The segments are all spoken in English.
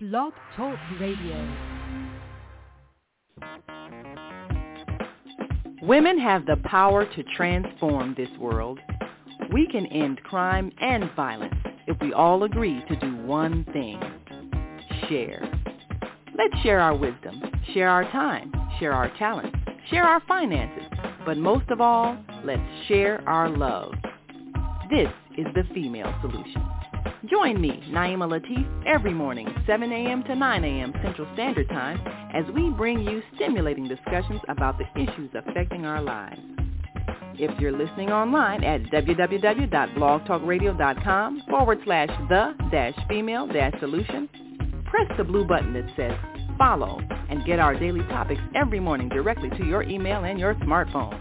Blog Talk Radio. Women have the power to transform this world. We can end crime and violence if we all agree to do one thing: share. Let's share our wisdom, share our time, share our talents, share our finances, but most of all, let's share our love. This is the Female Solution. Join me, Naima Latif, every morning, 7 a.m. to 9 a.m. Central Standard Time, as we bring you stimulating discussions about the issues affecting our lives. If you're listening online at www.blogtalkradio.com/the-female-solution, press the blue button that says follow and get our daily topics every morning directly to your email and your smartphone.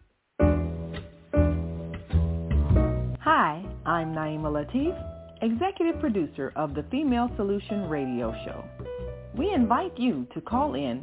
Hi, I'm Naima Latif, Executive Producer of the Female Solution Radio Show. We invite you to call in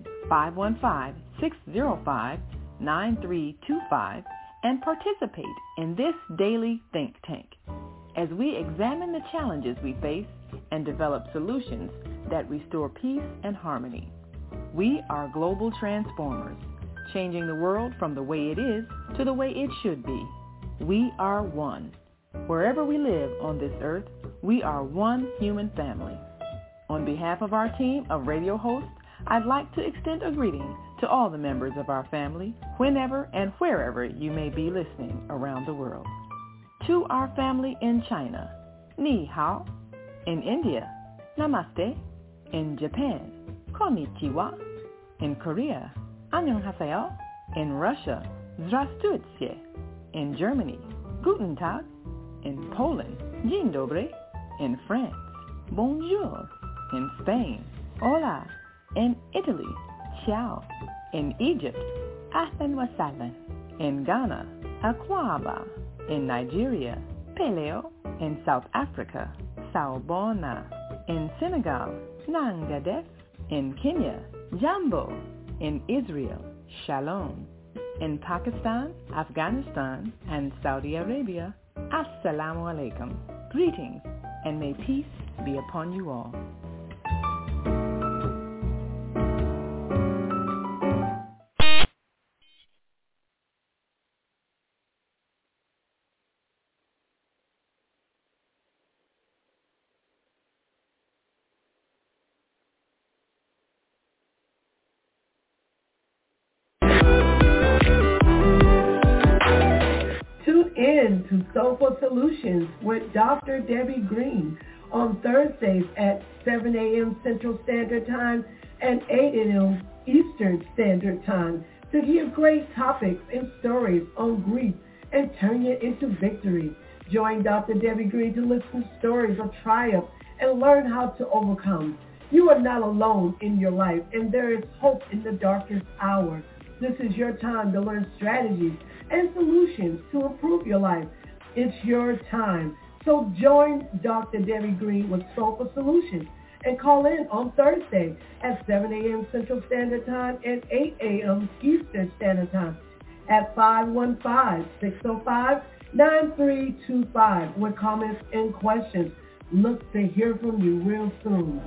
515-605-9325 and participate in this daily think tank as we examine the challenges we face and develop solutions that restore peace and harmony. We are global transformers, changing the world from the way it is to the way it should be. We are one. Wherever we live on this earth, we are one human family. On behalf of our team of radio hosts, I'd like to extend a greeting to all the members of our family, whenever and wherever you may be listening around the world. To our family in China, Ni Hao. In India, Namaste. In Japan, Konnichiwa. In Korea, Annyeonghaseyo. In Russia, Здравствуйте. In Germany, Guten Tag. In Poland, Dzień dobry. In France, Bonjour. In Spain, Hola. In Italy, Ciao. In Egypt, Ahlan wa sahlan. In Ghana, Akwaba. In Nigeria, Peleo. In South Africa, Sawubona. In Senegal, Nangadef. In Kenya, Jambo. In Israel, Shalom. In Pakistan, Afghanistan, and Saudi Arabia, Assalamu alaikum. Greetings, and may peace be upon you all. To Soulful Solutions with Dr. Debbie Green on Thursdays at 7 a.m. Central Standard Time and 8 a.m. Eastern Standard Time to hear great topics and stories on grief and turn it into victory. Join Dr. Debbie Green to listen to stories of triumph and learn how to overcome. You are not alone in your life, and there is hope in the darkest hour. This is your time to learn strategies and solutions to improve your life. It's your time. So join Dr. Debbie Green with Soulful Solutions and call in on Thursday at 7 a.m. Central Standard Time and 8 a.m. Eastern Standard Time at 515-605-9325 with comments and questions. Look to hear from you real soon.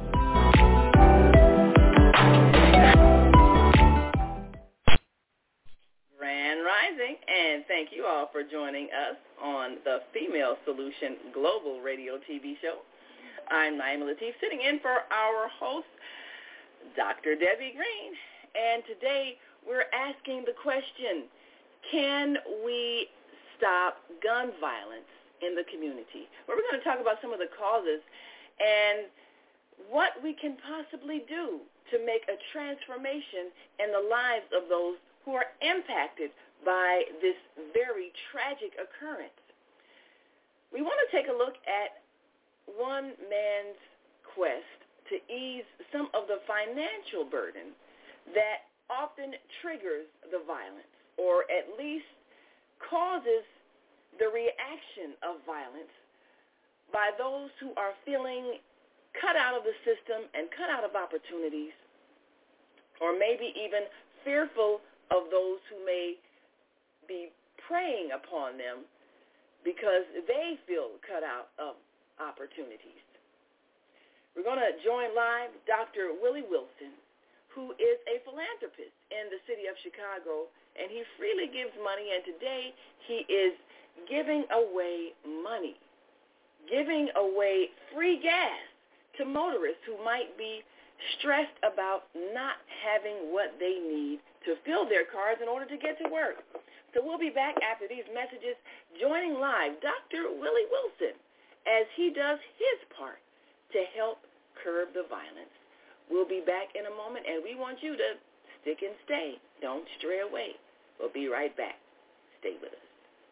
Grand Rising, and thank you all for joining us on the Female Solution Global Radio TV show. I'm Naima Latif, sitting in for our host, Dr. Debbie Green, and today we're asking the question, can we stop gun violence in the community? We're going to talk about some of the causes and what we can possibly do to make a transformation in the lives of those who are impacted by this very tragic occurrence. We want to take a look at one man's quest to ease some of the financial burden that often triggers the violence, or at least causes the reaction of violence by those who are feeling cut out of the system and cut out of opportunities, or maybe even fearful of those who may be preying upon them because they feel cut out of opportunities. we're going to join live Dr. Willie Wilson, who is a philanthropist in the city of Chicago, and he freely gives money, and today he is giving away money, giving away free gas to motorists who might be stressed about not having what they need to fill their cars in order to get to work. So we'll be back after these messages, joining live Dr. Willie Wilson as he does his part to help curb the violence. We'll be back in a moment, and we want you to stick and stay. Don't stray away. We'll be right back. Stay with us.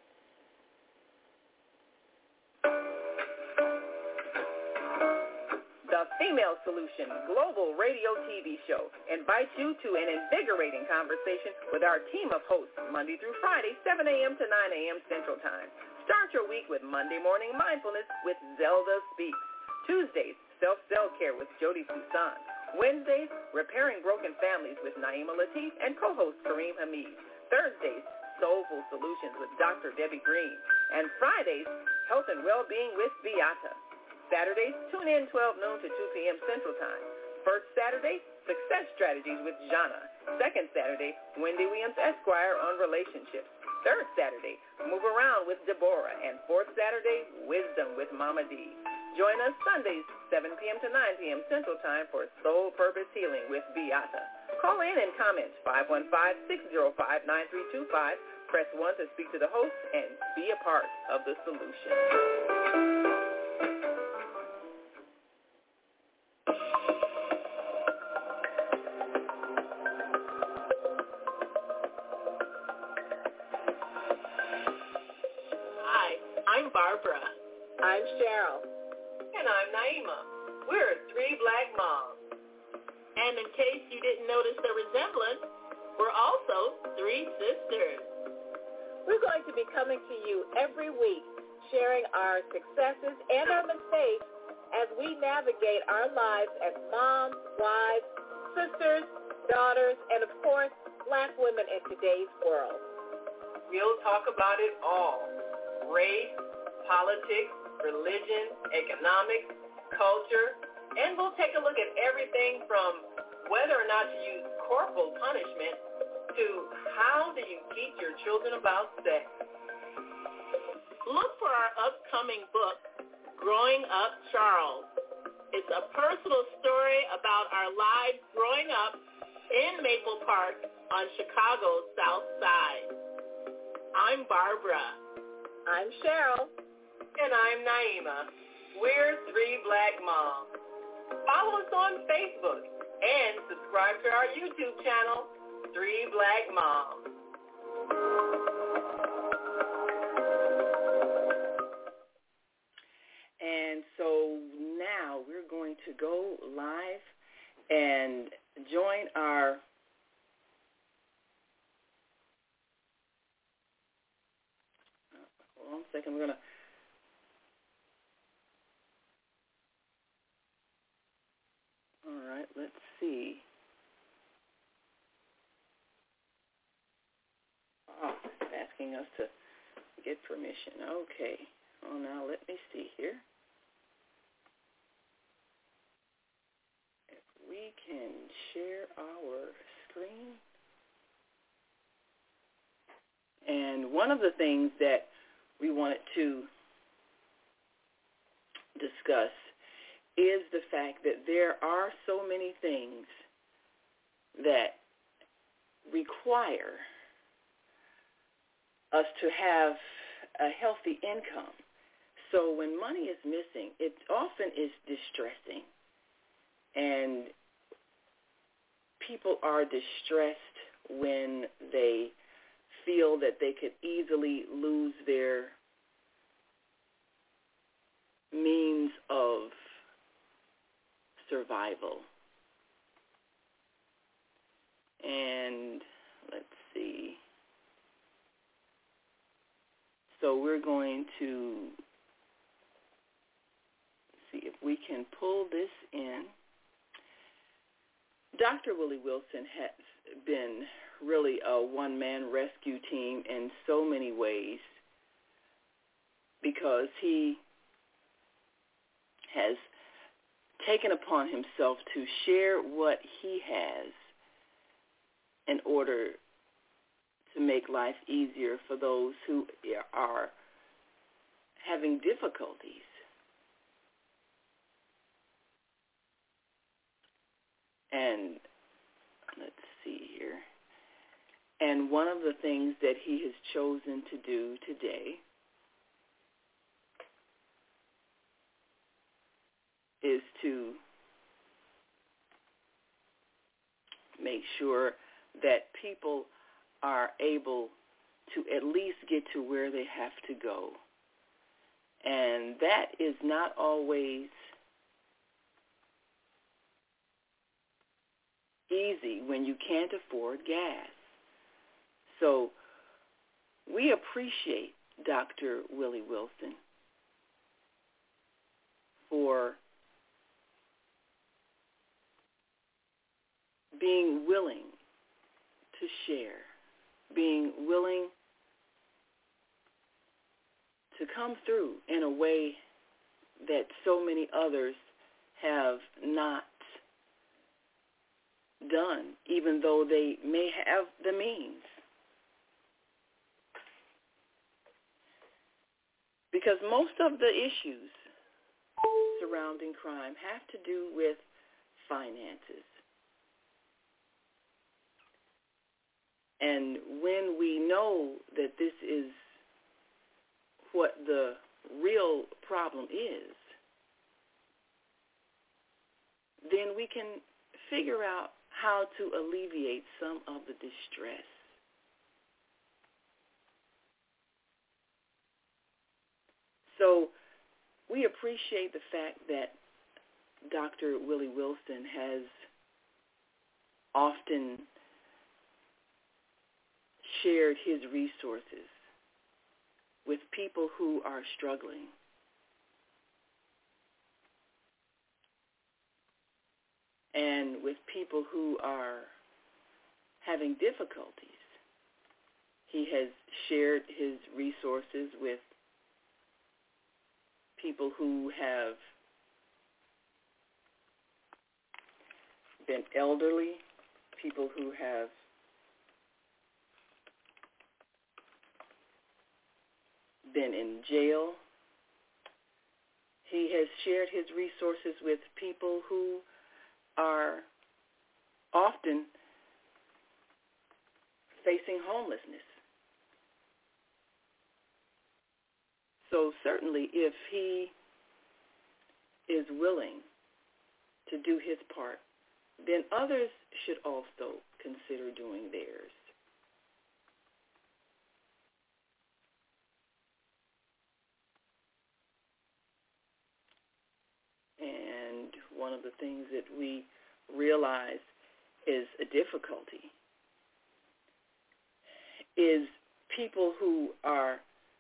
The Female Solution Global Radio TV Show invites you to an invigorating conversation with our team of hosts Monday through Friday, 7 a.m. to 9 a.m. Central Time. Start your week with Monday Morning Mindfulness with Zelda Speaks. Tuesdays, Self-Care with Jody Fusan. Wednesdays, Repairing Broken Families with Naima Latif and co-host Kareem Hamid. Thursdays, Soulful Solutions with Dr. Debbie Green. And Fridays, Health and Wellbeing with Beata. Saturdays, tune in 12 noon to 2 p.m. Central Time. First Saturday, Success Strategies with Jana. Second Saturday, Wendy Williams Esquire on relationships. Third Saturday, Move Around with Deborah. And fourth Saturday, Wisdom with Mama D. Join us Sundays, 7 p.m. to 9 p.m. Central Time for Soul Purpose Healing with Beata. Call in and comment 515-605-9325. Press 1 to speak to the host and be a part of the solution. I'm Barbara. I'm Cheryl. And I'm Naima. We're three black moms. And in case you didn't notice the resemblance, we're also three sisters. We're going to be coming to you every week, sharing our successes and our mistakes as we navigate our lives as moms, wives, sisters, daughters, and of course, black women in today's world. We'll talk about it all. Race, politics, religion, economics, culture, and we'll take a look at everything from whether or not to use corporal punishment to how do you teach your children about sex. Look for our upcoming book, Growing Up Charles. It's a personal story about our lives growing up in Maple Park on Chicago's South Side. I'm Barbara. I'm Cheryl. And I'm Naima. We're three black moms. Follow us on Facebook and subscribe to our YouTube channel, Three Black Moms. And so now we're going to go live and join our hold on a second, we're going to all right, let's see. Oh, it's asking us to get permission. Okay. Oh, now let me see here. If we can share our screen. And one of the things that we wanted to discuss is the fact that there are so many things that require us to have a healthy income. So when money is missing, it often is distressing. And people are distressed when they feel that they could easily lose their means of survival. And let's see. So we're going to see if we can pull this in. Dr. Willie Wilson has been really a one-man rescue team in so many ways because he has taken upon himself to share what he has in order to make life easier for those who are having difficulties. And let's see here. And one of the things that he has chosen to do today is to make sure that people are able to at least get to where they have to go. And that is not always easy when you can't afford gas. So we appreciate Dr. Willie Wilson for being willing to share, being willing to come through in a way that so many others have not done, even though they may have the means. Because most of the issues surrounding crime have to do with finances. And when we know that this is what the real problem is, then we can figure out how to alleviate some of the distress. So we appreciate the fact that Dr. Willie Wilson has often shared his resources with people who are struggling. And with people who are having difficulties. He has shared his resources with people who have been elderly, people who have been in jail. He has shared his resources with people who are often facing homelessness. So certainly if he is willing to do his part, then others should also consider doing theirs. And one of the things that we realize is a difficulty is people who are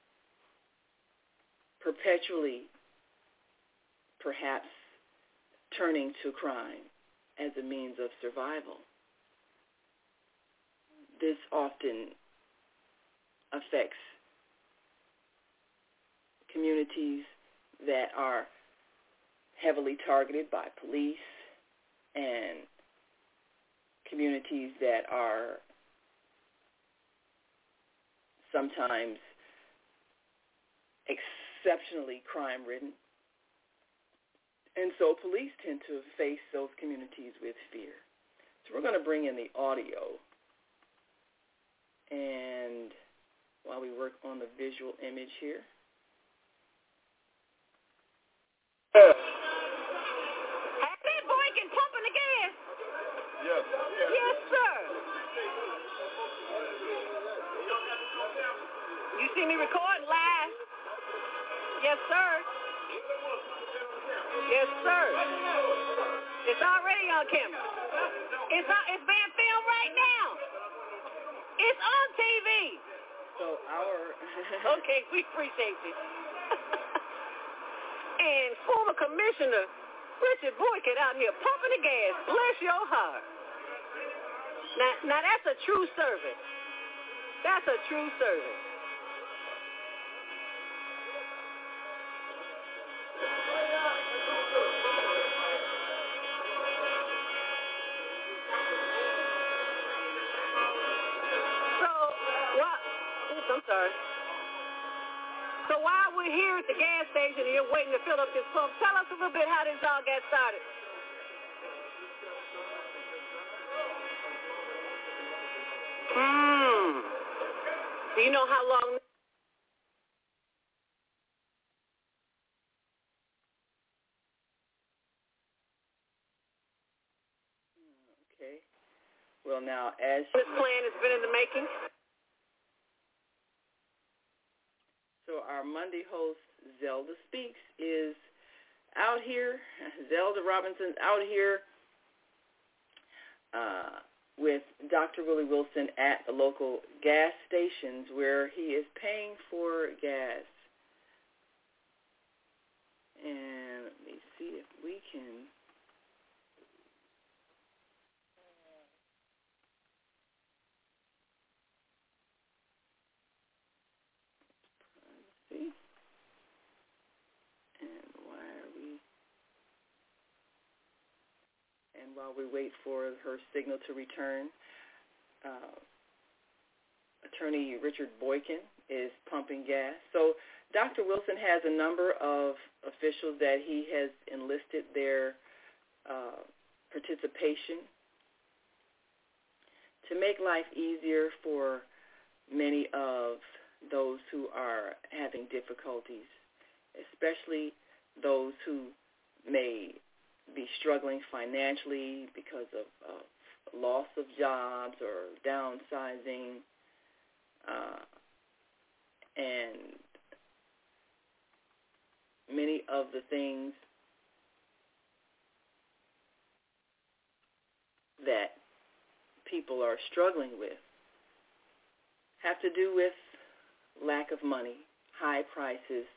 perpetually perhaps turning to crime as a means of survival. This often affects communities that are heavily targeted by police and communities that are sometimes exceptionally crime-ridden. And so police tend to face those communities with fear. So we're going to bring in the audio. And while we work on the visual image here. Yes, sir. You see me recording live? Yes, sir. Yes, sir. It's already on camera. It's being filmed right now. It's on TV. So Okay, we appreciate you. And former Commissioner Richard Boykin out here pumping the gas. Bless your heart. Now that's a true servant. That's a true servant. sorry. So while we're here at the gas station and you're waiting to fill up this pump, tell us a little bit how this all got started. Do you know how long? Okay. Well, now, as This plan has been in the making. So our Monday host, Zelda Speaks, is out here. Zelda Robinson's out here with Dr. Willie Wilson at the local gas stations where he is paying for gas. And let me see if we can... See? And while we wait for her signal to return, Attorney Richard Boykin is pumping gas. So Dr. Wilson has a number of officials that he has enlisted their participation to make life easier for many of those who are having difficulties, especially those who may be struggling financially because of loss of jobs or downsizing, and many of the things that people are struggling with have to do with lack of money, high prices,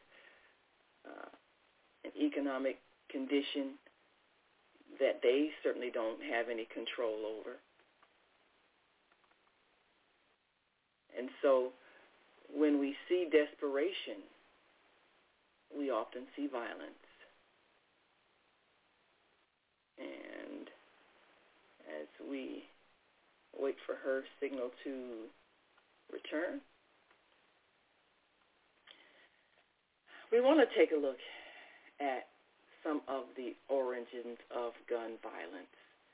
an economic condition that they certainly don't have any control over. And so when we see desperation, we often see violence. And as we wait for her signal to return, we want to take a look at some of the origins of gun violence.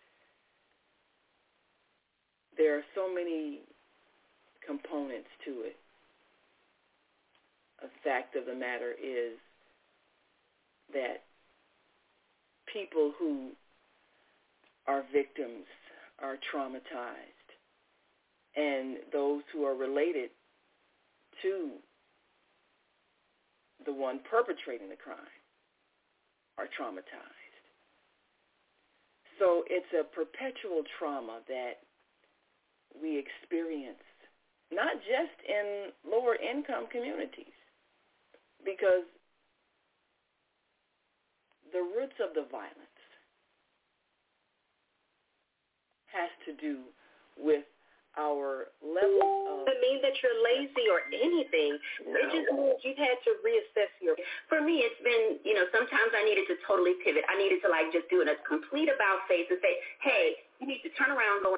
There are so many components to it. The fact of the matter is that people who are victims are traumatized, and those who are related to the one perpetrating the crime are traumatized. So it's a perpetual trauma that we experience, not just in lower income communities, because the roots of the violence has to do with our level of... Doesn't mean that you're lazy or anything. No. It just means you've had to reassess your... For me, it's been, sometimes I needed to totally pivot. I needed to, just do a complete about face and say, hey, you need to turn around, go...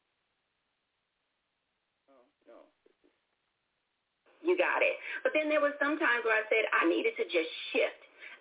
Oh, no. You got it. But then there was some times where I said I needed to just shift.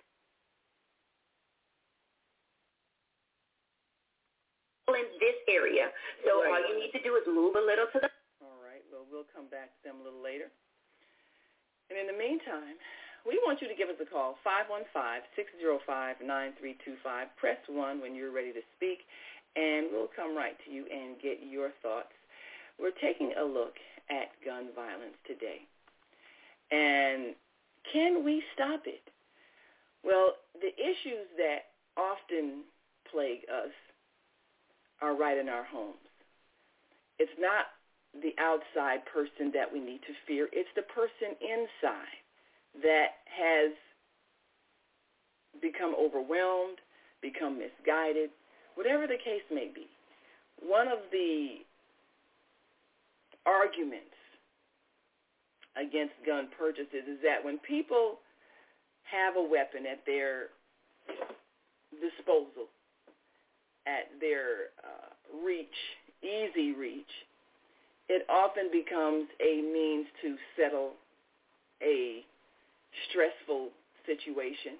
In this area. So all you need to do is move a little to the... All right. Well, we'll come back to them a little later. And in the meantime, we want you to give us a call, 515-605-9325. Press 1 when you're ready to speak, and we'll come right to you and get your thoughts. We're taking a look at gun violence today. And can we stop it? Well, the issues that often plague us are right in our homes. It's not the outside person that we need to fear. It's the person inside that has become overwhelmed, become misguided, whatever the case may be. One of the arguments against gun purchases is that when people have a weapon at their disposal, at their reach, easy reach, it often becomes a means to settle a stressful situation.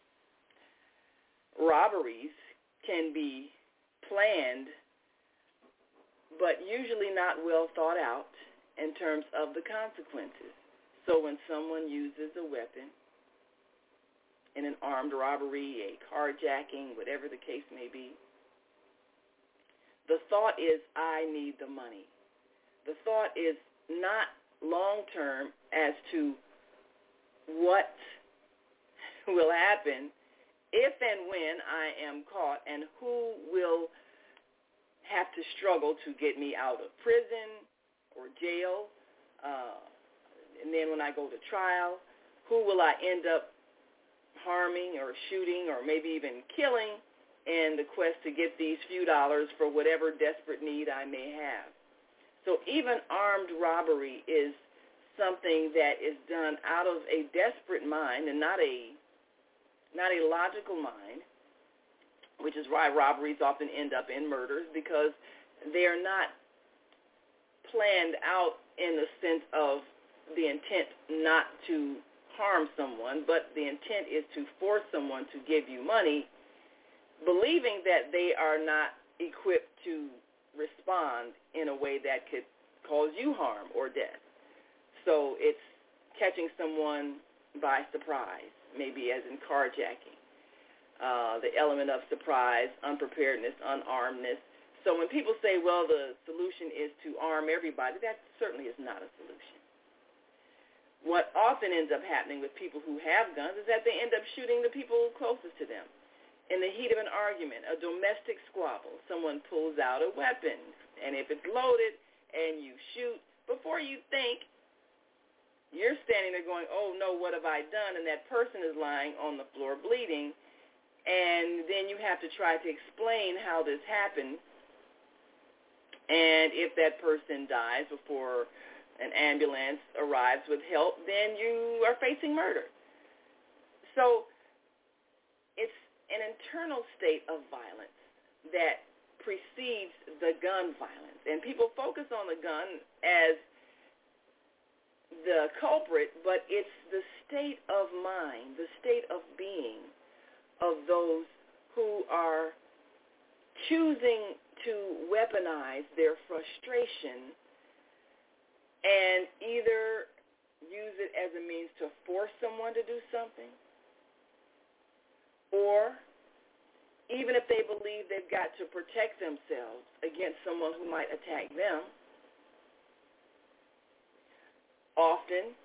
Robberies can be planned, but usually not well thought out in terms of the consequences. So when someone uses a weapon in an armed robbery, a carjacking, whatever the case may be, the thought is, I need the money. The thought is not long-term as to what will happen if and when I am caught and who will have to struggle to get me out of prison or jail. And then when I go to trial, who will I end up harming or shooting or maybe even killing in the quest to get these few dollars for whatever desperate need I may have. So even armed robbery is something that is done out of a desperate mind and not a logical mind, which is why robberies often end up in murders, because they are not planned out in the sense of the intent not to harm someone, but the intent is to force someone to give you money, believing that they are not equipped to respond in a way that could cause you harm or death. So it's catching someone by surprise, maybe as in carjacking. The element of surprise, unpreparedness, unarmedness. So when people say, well, the solution is to arm everybody, that certainly is not a solution. What often ends up happening with people who have guns is that they end up shooting the people closest to them. In the heat of an argument, a domestic squabble, someone pulls out a weapon, and if it's loaded and you shoot, before you think, you're standing there going, oh, no, what have I done? And that person is lying on the floor bleeding, and then you have to try to explain how this happened. And if that person dies before an ambulance arrives with help, then you are facing murder. So it's an internal state of violence that precedes the gun violence. And people focus on the gun as the culprit, but it's the state of mind, the state of being of those who are choosing to weaponize their frustration and either use it as a means to force someone to do something, or even if they believe they've got to protect themselves against someone who might attack them, often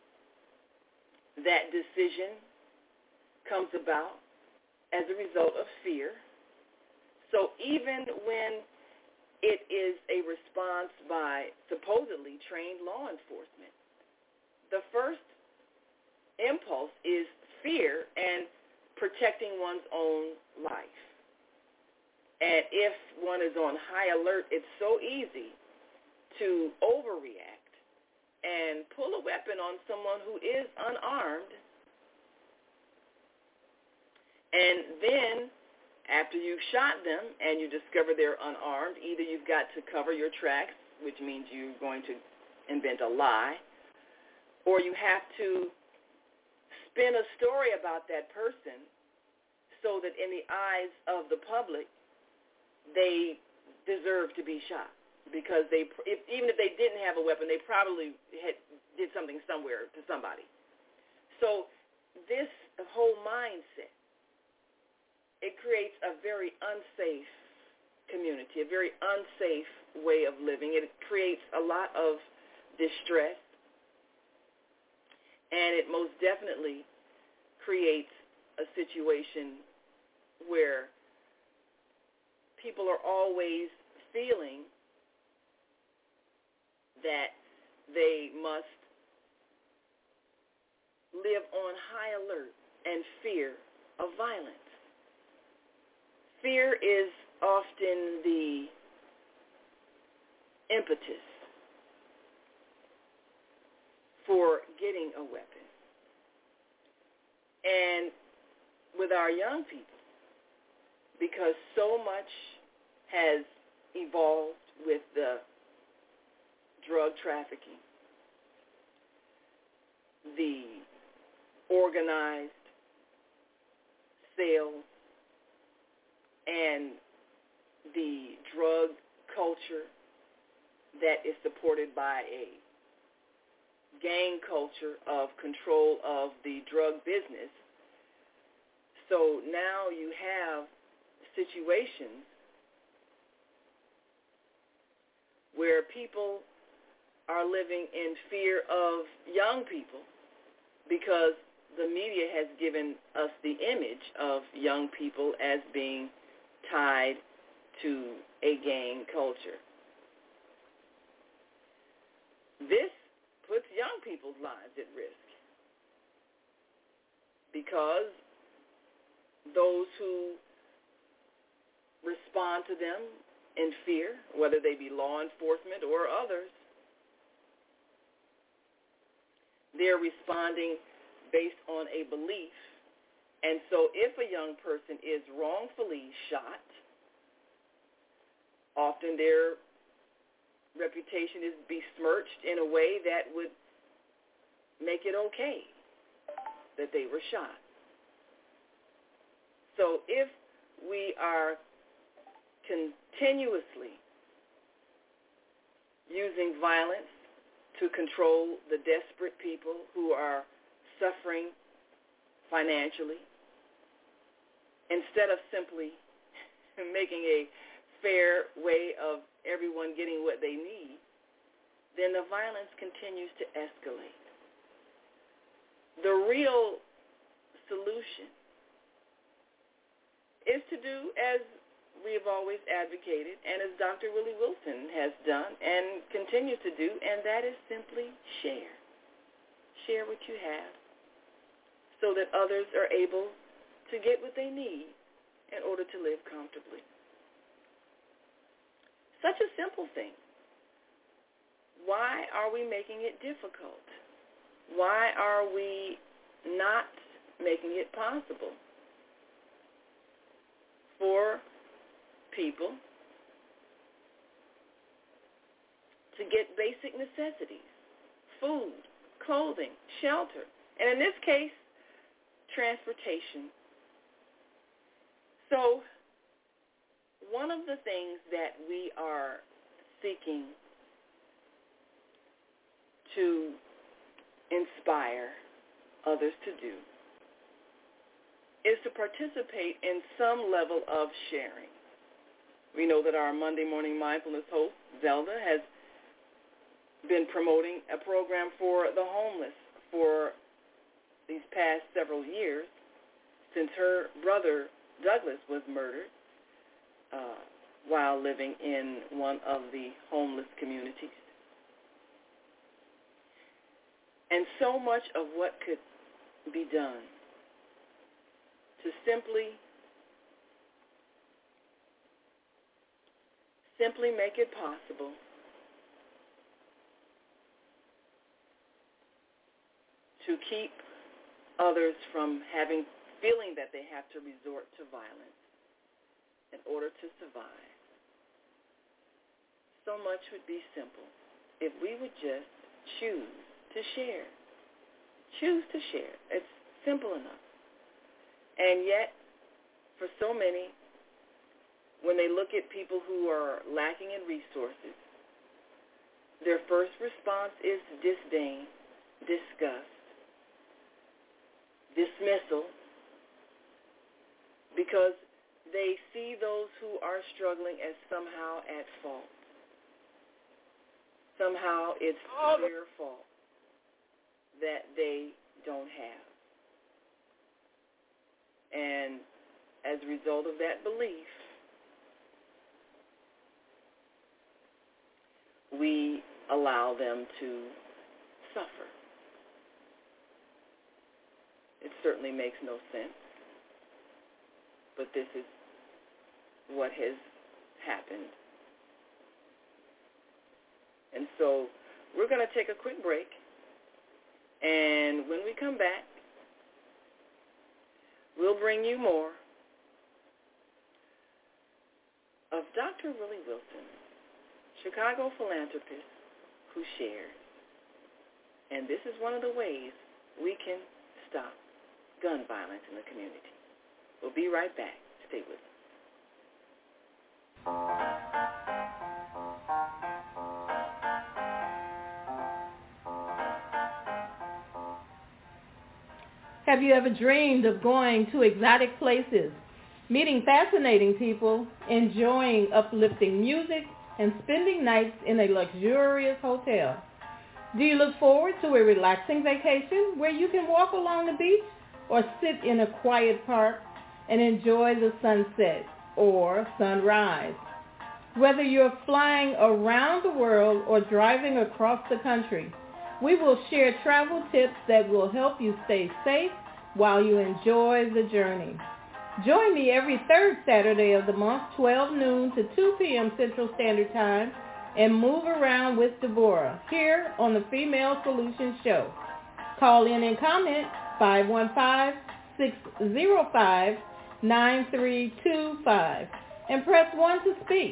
that decision comes about as a result of fear. So even when it is a response by supposedly trained law enforcement, the first impulse is fear and protecting one's own life. And if one is on high alert, it's so easy to overreact and pull a weapon on someone who is unarmed. And then after you've shot them and you discover they're unarmed, either you've got to cover your tracks, which means you're going to invent a lie, or you have to spin a story about that person so that in the eyes of the public, they deserve to be shot. Because even if they didn't have a weapon, they probably did something somewhere to somebody. So this whole mindset, it creates a very unsafe community, a very unsafe way of living. It creates a lot of distress, and it most definitely creates a situation where people are always feeling that they must live on high alert and fear of violence. Fear is often the impetus for getting a weapon. And with our young people, because so much has evolved with the drug trafficking, the organized sales, and the drug culture that is supported by a gang culture of control of the drug business. So now you have situations where people are living in fear of young people because the media has given us the image of young people as being tied to a gang culture. This puts young people's lives at risk because those who respond to them in fear, whether they be law enforcement or others, they're responding based on a belief. And so if a young person is wrongfully shot, often their reputation is besmirched in a way that would make it okay that they were shot. So if we are continuously using violence to control the desperate people who are suffering financially, instead of simply making a fair way of everyone getting what they need, then the violence continues to escalate. The real solution is to do as we have always advocated and as Dr. Willie Wilson has done and continues to do, and that is simply share. Share what you have so that others are able to get what they need in order to live comfortably. Such a simple thing. Why are we making it difficult? Why are we not making it possible for people to get basic necessities, food, clothing, shelter, and in this case, transportation? So one of the things that we are seeking to inspire others to do is to participate in some level of sharing. We know that our Monday Morning Mindfulness host, Zelda, has been promoting a program for the homeless for these past several years since her brother, Douglas, was murdered while living in one of the homeless communities. And so much of what could be done to simply make it possible to keep others from feeling that they have to resort to violence in order to survive. So much would be simple if we would just choose to share. Choose to share. It's simple enough. And yet, for so many, when they look at people who are lacking in resources, their first response is disdain, disgust, dismissal, because they see those who are struggling as somehow at fault. Somehow it's their fault that they don't have. And as a result of that belief, we allow them to suffer. It certainly makes no sense, but this is what has happened. And so we're going to take a quick break, and when we come back, we'll bring you more of Dr. Willie Wilson, Chicago philanthropist, who shared. And this is one of the ways we can stop gun violence in the community. We'll be right back. Stay with us. Have you ever dreamed of going to exotic places, meeting fascinating people, enjoying uplifting music, and spending nights in a luxurious hotel? Do you look forward to a relaxing vacation where you can walk along the beach or sit in a quiet park and enjoy the sunset or sunrise? Whether you're flying around the world or driving across the country, we will share travel tips that will help you stay safe while you enjoy the journey. Join me every third Saturday of the month, 12 noon to 2 p.m. Central Standard Time, and move around with Deborah here on the Female Solutions Show. Call in and comment 515-605-9325 and press 1 to speak.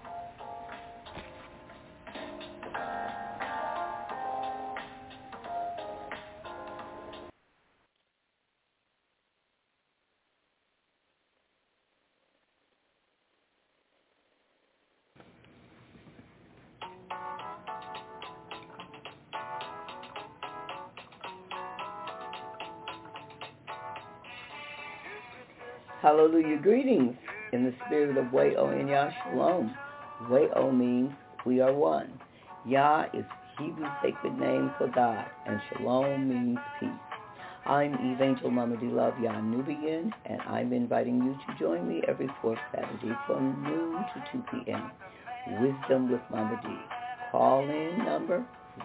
Hallelujah. Greetings in the spirit of Way-O and Yah Shalom. Way-O means we are one. Yah is Hebrew sacred name for God, and Shalom means peace. I'm Evangel Mama D. Love Yah Nubian, and I'm inviting you to join me every fourth Saturday from noon to 2 p.m. Wisdom with Mama D. Call-in number is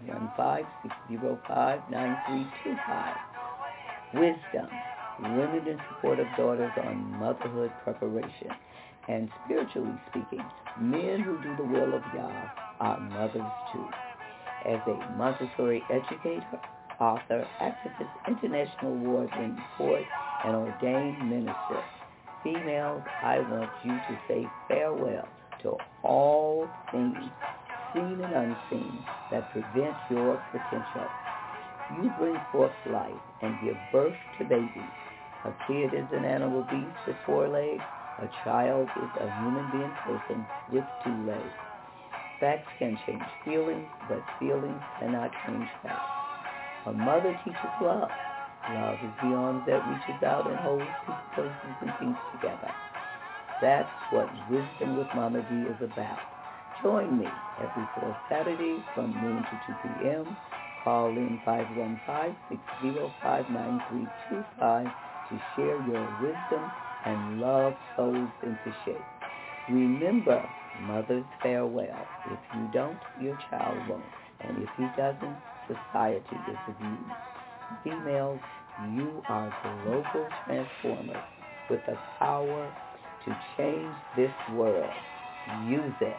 515-605-9325. Wisdom. Women in support of daughters on motherhood preparation. And spiritually speaking, men who do the will of Yah are mothers too. As a Montessori educator, author, activist, international award-winning poet, and ordained minister, females, I want you to say farewell to all things, seen and unseen, that prevent your potential. You bring forth life and give birth to babies. A kid is an animal beast with 4 legs. A child is a human being person with 2 legs. Facts can change feelings, but feelings cannot change facts. A mother teaches love. Love is the arm that reaches out and holds people, places, and things together. That's what Wisdom with Mama D is about. Join me every fourth Saturday from noon to 2 p.m. Call in 515-605-9325 to share your wisdom and love souls into shape. Remember, mother's farewell. If you don't, your child won't. And if he doesn't, society is abused. Females, you are global transformers with the power to change this world. Use it.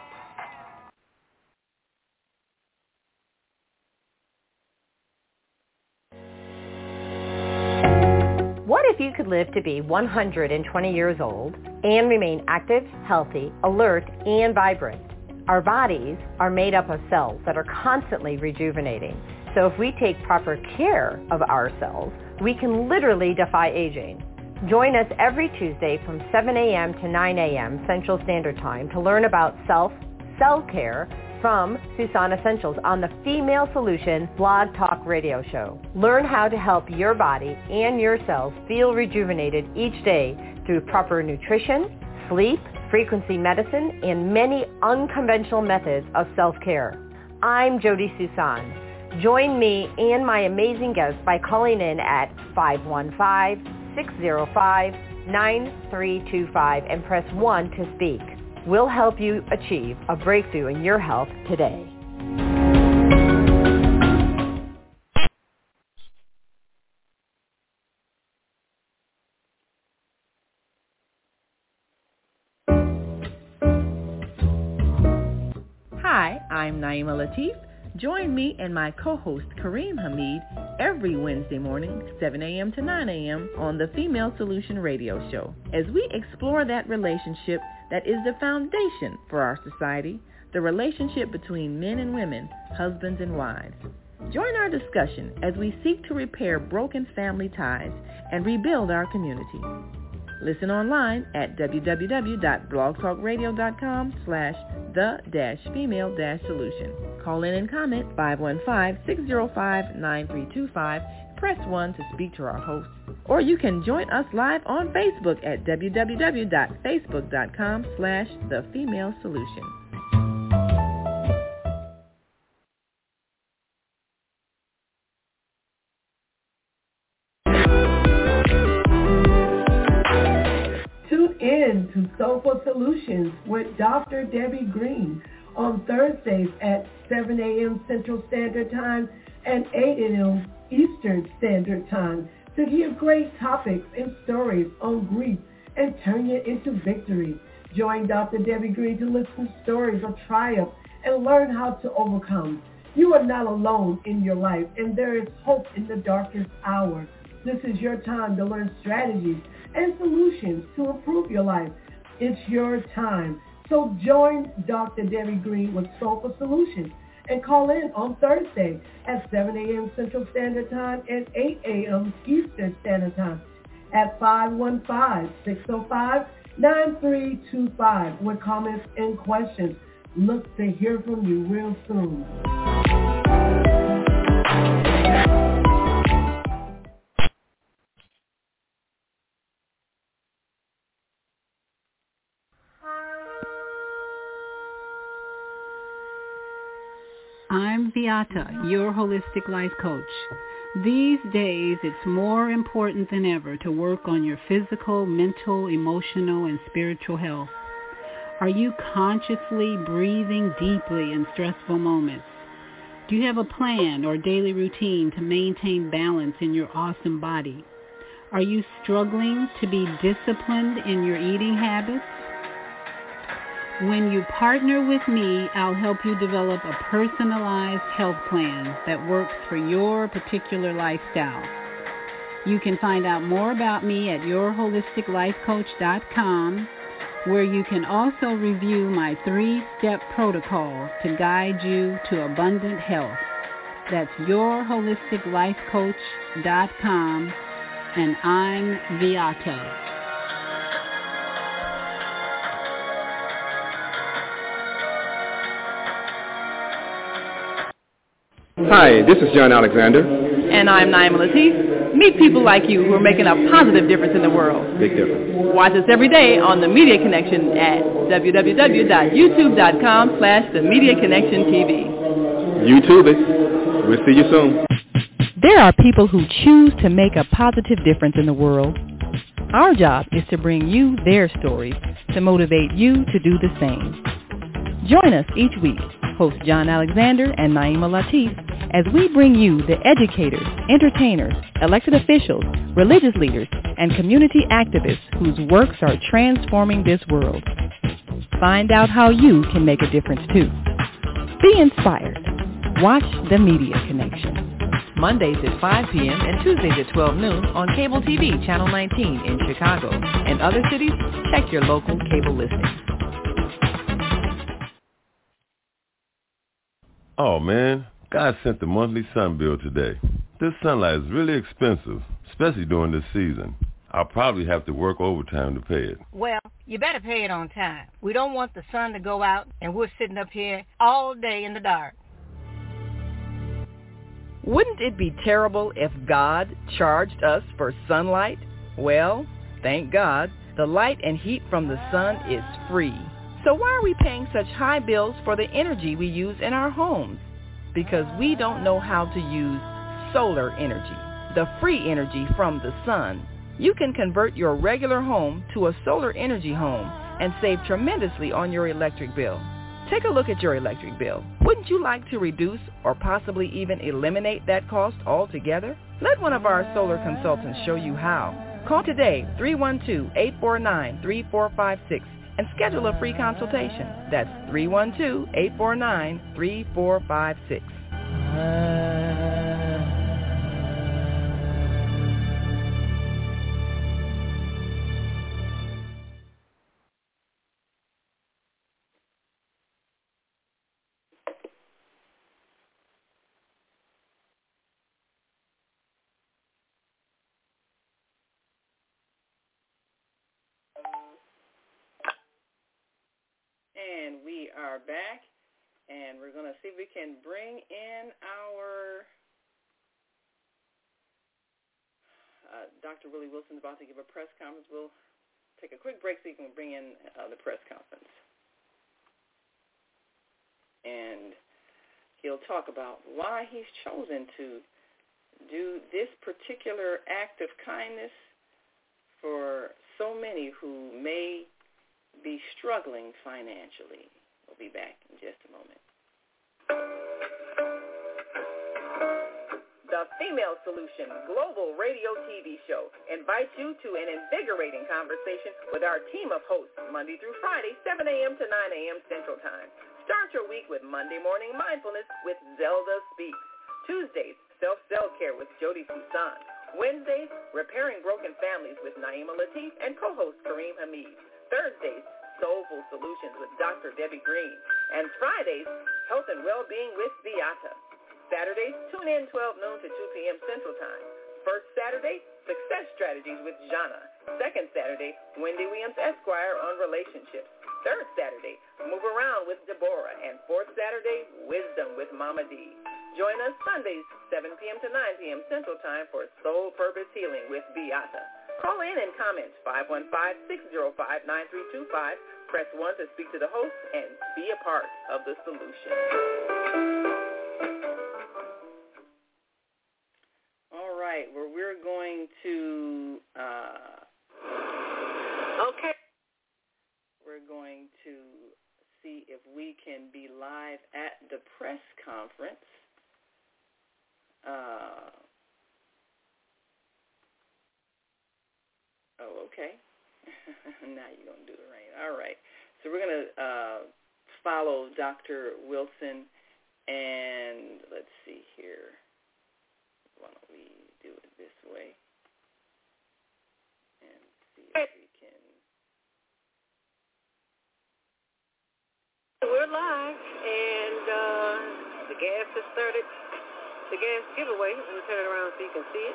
What if you could live to be 120 years old and remain active, healthy, alert, and vibrant? Our bodies are made up of cells that are constantly rejuvenating. So if we take proper care of our cells, we can literally defy aging. Join us every Tuesday from 7 a.m. to 9 a.m. Central Standard Time to learn about cell care from Susan Essentials on the Female Solution Blog Talk Radio Show. Learn how to help your body and your cells feel rejuvenated each day through proper nutrition, sleep, frequency medicine, and many unconventional methods of self-care. I'm Jody Susan. Join me and my amazing guests by calling in at 515-605-9325 and press 1 to speak. We'll help you achieve a breakthrough in your health today. Hi, I'm Naima Latif. Join me and my co-host Kareem Hamid every Wednesday morning, 7 a.m. to 9 a.m. on the Female Solution Radio Show, as we explore that relationship that is the foundation for our society, the relationship between men and women, husbands and wives. Join our discussion as we seek to repair broken family ties and rebuild our community. Listen online at www.blogtalkradio.com/the-female-solution. Call in and comment 515-605-9325. Press 1 to speak to our hosts. Or you can join us live on Facebook at www.facebook.com/the-female-solution. Tune in to Soulful Solutions with Dr. Debbie Green on Thursdays at 7 a.m. Central Standard Time and 8 a.m. Eastern Standard Time to hear great topics and stories on grief and turn it into victory. Join Dr. Debbie Green to listen to stories of triumph and learn how to overcome. You are not alone in your life, and there is hope in the darkest hour. This is your time to learn strategies and solutions to improve your life. It's your time. So join Dr. Debbie Green with Soulful Solutions and call in on Thursday at 7 a.m. Central Standard Time and 8 a.m. Eastern Standard Time at 515-605-9325 with comments and questions. Look to hear from you real soon. I'm Beata, your holistic life coach. These days, it's more important than ever to work on your physical, mental, emotional, and spiritual health. Are you consciously breathing deeply in stressful moments? Do you have a plan or daily routine to maintain balance in your awesome body? Are you struggling to be disciplined in your eating habits? When you partner with me, I'll help you develop a personalized health plan that works for your particular lifestyle. You can find out more about me at yourholisticlifecoach.com, where you can also review my 3-step protocol to guide you to abundant health. That's yourholisticlifecoach.com, and I'm Beata. Hi, this is John Alexander. And I'm Naima Latif. Meet people like you who are making a positive difference in the world. Big difference. Watch us every day on The Media Connection at www.youtube.com/The Media Connection TV. YouTube it. We'll see you soon. There are people who choose to make a positive difference in the world. Our job is to bring you their stories to motivate you to do the same. Join us each week, host John Alexander and Naima Latif, as we bring you the educators, entertainers, elected officials, religious leaders, and community activists whose works are transforming this world. Find out how you can make a difference too. Be inspired. Watch The Media Connection. Mondays at 5 p.m. and Tuesdays at 12 noon on Cable TV Channel 19 in Chicago. And other cities, check your local cable listings. Oh man, God sent the monthly sun bill today. This sunlight is really expensive, especially during this season. I'll probably have to work overtime to pay it. Well, you better pay it on time. We don't want the sun to go out and we're sitting up here all day in the dark. Wouldn't it be terrible if God charged us for sunlight? Well, thank God, the light and heat from the sun is free. So why are we paying such high bills for the energy we use in our homes? Because we don't know how to use solar energy, the free energy from the sun. You can convert your regular home to a solar energy home and save tremendously on your electric bill. Take a look at your electric bill. Wouldn't you like to reduce or possibly even eliminate that cost altogether? Let one of our solar consultants show you how. Call today, 312-849-3456. and schedule a free consultation. That's 312-849-3456. and we are back, and we're going to see if we can bring in our Dr. Willie Wilson's about to give a press conference. We'll take a quick break so you can bring in the press conference. And he'll talk about why he's chosen to do this particular act of kindness for so many who may be struggling financially. We'll be back in just a moment. The Female Solution Global Radio TV Show invites you to an invigorating conversation with our team of hosts Monday through Friday, 7 a.m. to 9 a.m. Central Time. Start your week with Monday Morning Mindfulness with Zelda Speaks. Tuesdays, Self-Care with Jody Fusan. Wednesdays, Repairing Broken Families with Naima Latif and co-host Kareem Hamid. Thursdays, Soulful Solutions with Dr. Debbie Green. And Fridays, Health and Wellbeing with Beata. Saturdays, tune in 12 noon to 2 p.m. Central Time. First Saturday, Success Strategies with Jana. Second Saturday, Wendy Williams Esquire on relationships. Third Saturday, Move Around with Deborah. And fourth Saturday, Wisdom with Mama D. Join us Sundays, 7 p.m. to 9 p.m. Central Time for Soul Purpose Healing with Beata. Call in and comment 515-605-9325. Press 1 to speak to the host and be a part of the solution. All right, well, we're going to we're going to see if we can be live at the press conference. Okay. Now you're going to do the rain. All right. So we're going to follow Dr. Wilson, and let's see here. Why don't we do it this way and see if we can. We're live, and the gas has started. The gas giveaway. Let me turn it around so you can see it.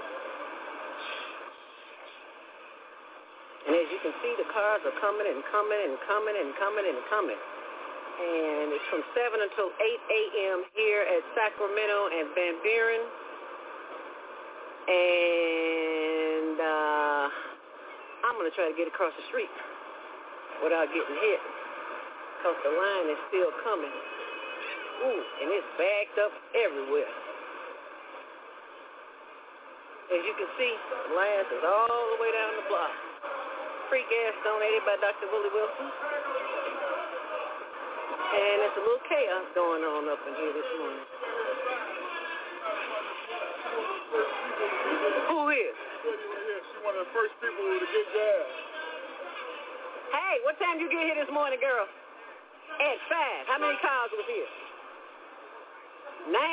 And as you can see, the cars are coming and coming and coming and coming and coming. And it's from 7 until 8 a.m. here at Sacramento and Van Buren. And I'm going to try to get across the street without getting hit because the line is still coming. Ooh, and it's backed up everywhere. As you can see, the line is all the way down the block. Free gas donated by Dr. Willie Wilson. And it's a little chaos going on up in here this morning. Who is? She's one of the first people to get gas. Hey, what time did you get here this morning, girl? At 5. How many cars was here? 9. 8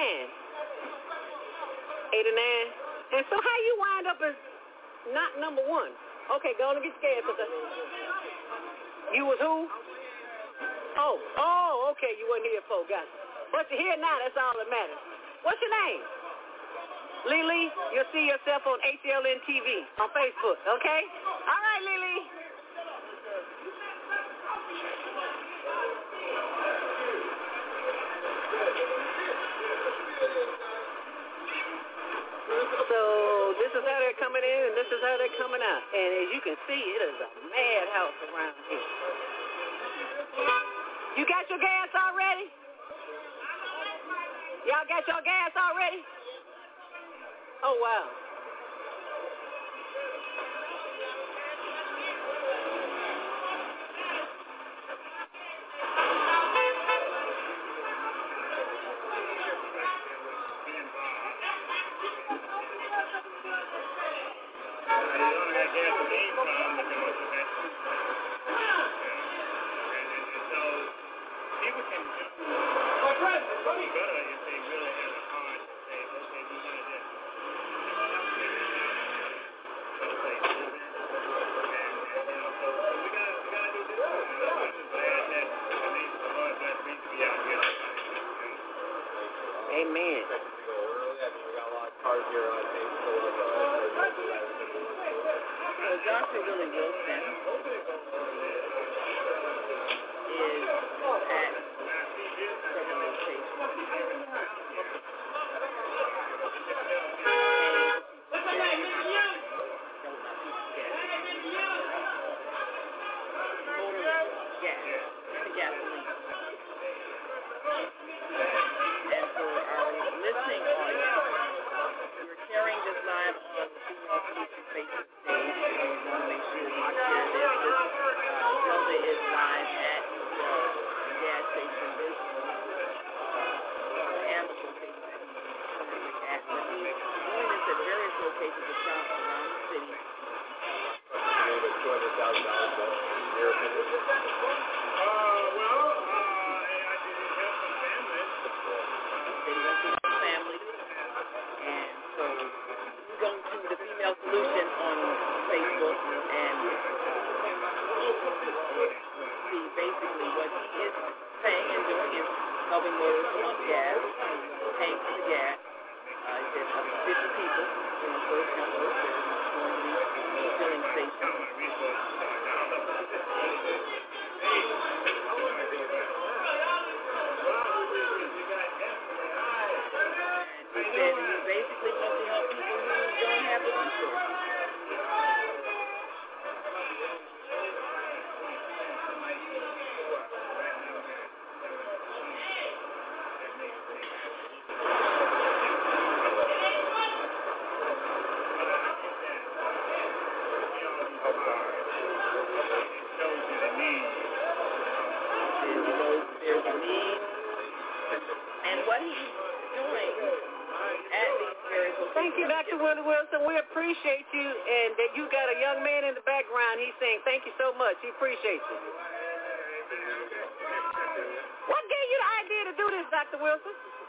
or 9. And so how you wind up as not number 1? Okay, go on and get your gas. You was who? Oh, okay, you wasn't here before, got it. But you're here now, that's all that matters. What's your name? Lily, you'll see yourself on HLN TV on Facebook, okay? All right, Lily. So this is how they're coming in, and this is how they're coming out. And as you can see, it is a madhouse around here. You got your gas already? Y'all got your gas already? Oh, wow. Amen. So Dr. Willie Wilson is this amicable case that he's currently at. But he's doing this at various locations around the city. The Female Solution on Facebook and see basically what he is saying and doing is helping motorists pump gas, paying for the gas. He said up to 50 people doing first come, first serve, going to these filling stations. He said he basically wants to help people who don't have the resources. There's a need, and what he's doing at these various locations. Thank you, Dr. Willie Wilson. We appreciate you, and that you got a young man in the background. He's saying thank you so much. He appreciates you. What gave you the idea to do this, Dr. Wilson?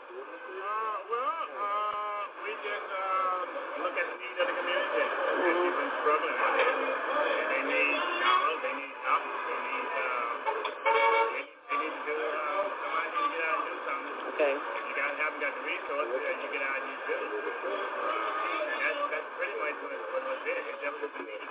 We just look at the needs of the community. They've been struggling out there. They need dollars, they need help, they need to do, somebody needs to get out and do something. Okay. If you haven't got the resources, you get out and you do it. That's pretty much what was it. That was the need.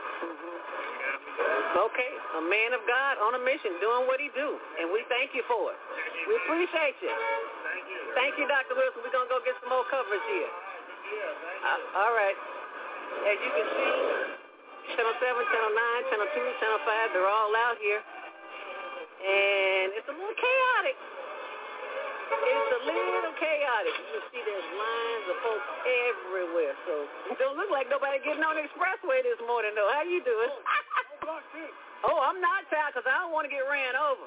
Okay, a man of God on a mission, doing what he do, and we thank you for it. We appreciate you. Thank you. Thank you, Dr. Wilson. We're going to go get some more coverage here. All right. As you can see, Channel 7, Channel 9, Channel 2, Channel 5, they're all out here. And it's a little chaotic. It's a little chaotic. You can see there's lines of folks everywhere. So it don't look like nobody getting on the expressway this morning, though. How you doing? Oh, I'm not tired because I don't want to get ran over.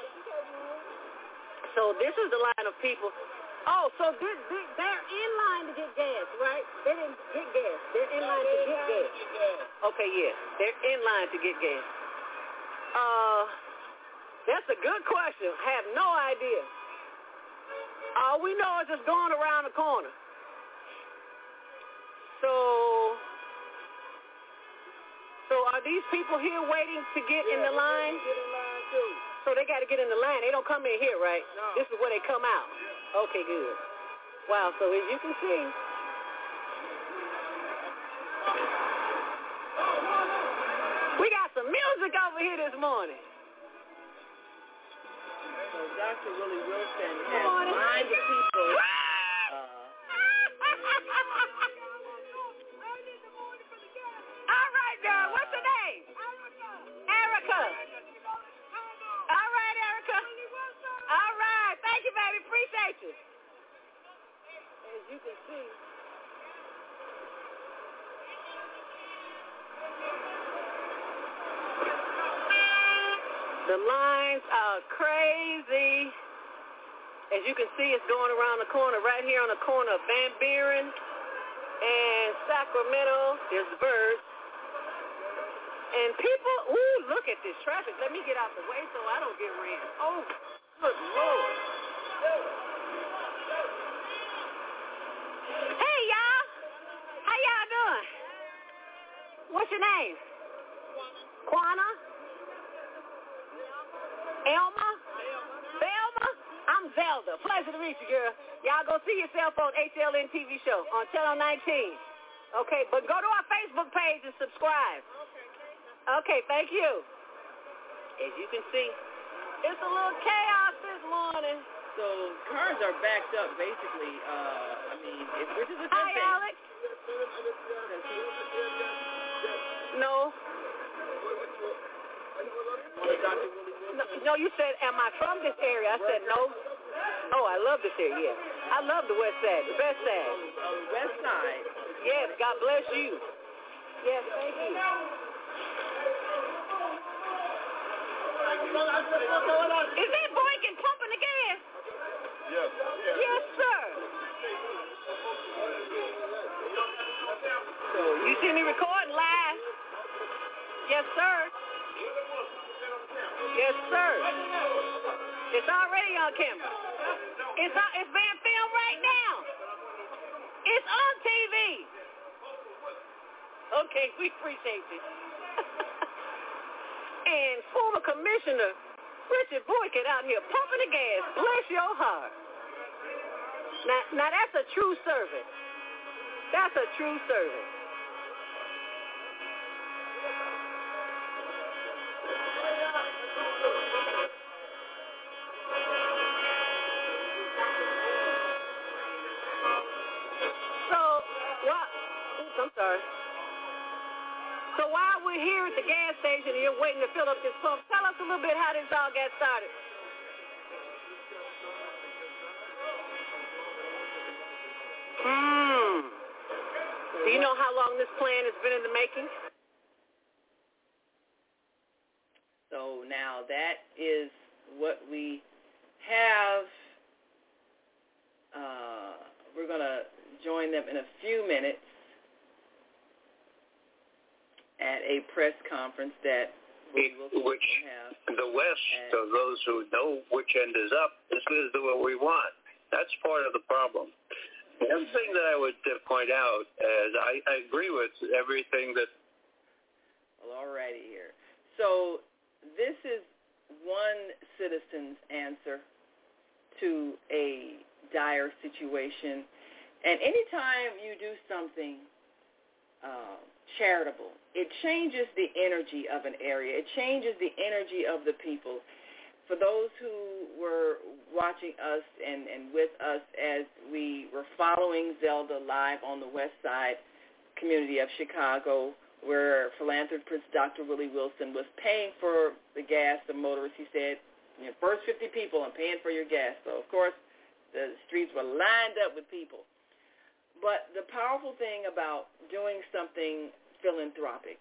So this is the line of people. Oh, so they're in line to get gas, right? They didn't get gas. They're in line to get gas. Okay, yeah. They're in line to get gas. That's a good question. I have no idea. All we know is it's going around the corner. So are these people here waiting to get in the line? So they got to get in the line. They don't come in here, right? No. This is where they come out. Okay, good. Wow, so as you can see, we got some music over here this morning. So Dr. Willie Wilson has lines of people. All right, girl. What's her name? Erica. All right, Erica. All right. Thank you, baby. Appreciate you. As you can see, the lines are crazy. As you can see, it's going around the corner, right here on the corner of Van Buren and Sacramento. There's the birds. And people, ooh, look at this traffic. Let me get out the way so I don't get ran. Oh, good Lord. Hey, y'all. How y'all doing? What's your name? Quana? Elma? Velma? I'm Zelda. Pleasure to meet you, girl. Y'all go see yourself on HLN TV show on Channel 19. Okay, but go to our Facebook page and subscribe. Okay, thank you. As you can see, it's a little chaos this morning. So cars are backed up, basically. Which is a good Hi, thing. Alex. No. No, you said, am I from this area? I said, no. Oh, I love this area, yeah. I love the west side, the best side. West side. Yes, God bless you. Yes, thank you. Is that Boykin pumping the gas? Yes, sir. So you see me recording live? Yes, sir. Yes, sir. It's already on camera. It's being filmed right now. It's on TV. Okay, we appreciate it. And former Commissioner Richard Boykin out here pumping the gas. Bless your heart. Now that's a true servant. That's a true servant. I'm sorry. So while we're here at the gas station and you're waiting to fill up this pump, tell us a little bit how this all got started. Do you know how long this plan has been in the making? So now that is what we have. We're going to join them in a few minutes at a press conference that we will have. The West, so those who know which end is up, this is what we want. That's part of the problem. The other thing that I would point out is I agree with everything that... Well, all righty here. So this is one citizen's answer to a dire situation. And anytime you do something charitable, it changes the energy of an area. It changes the energy of the people. For those who were watching us and with us as we were following Zelda live on the West Side community of Chicago, where philanthropist Dr. Willie Wilson was paying for the gas, the motorists, he said, first 50 people, I'm paying for your gas. So, of course, the streets were lined up with people. But the powerful thing about doing something philanthropic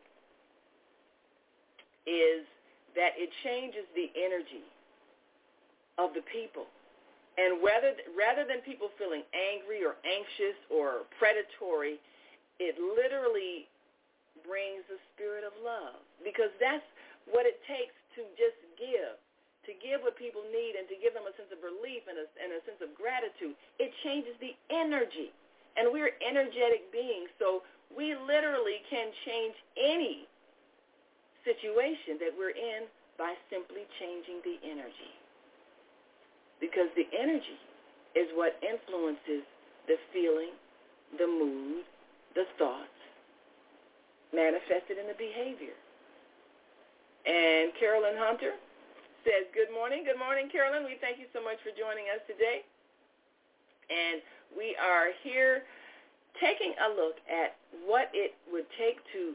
is that it changes the energy of the people. And rather than people feeling angry or anxious or predatory, it literally brings a spirit of love, because that's what it takes to just give what people need and to give them a sense of relief and a sense of gratitude. It changes the energy. And we're energetic beings, so we literally can change any situation that we're in by simply changing the energy. Because the energy is what influences the feeling, the mood, the thoughts, manifested in the behavior. And Carolyn Hunter says, good morning. Good morning, Carolyn. We thank you so much for joining us today. And we are here taking a look at what it would take to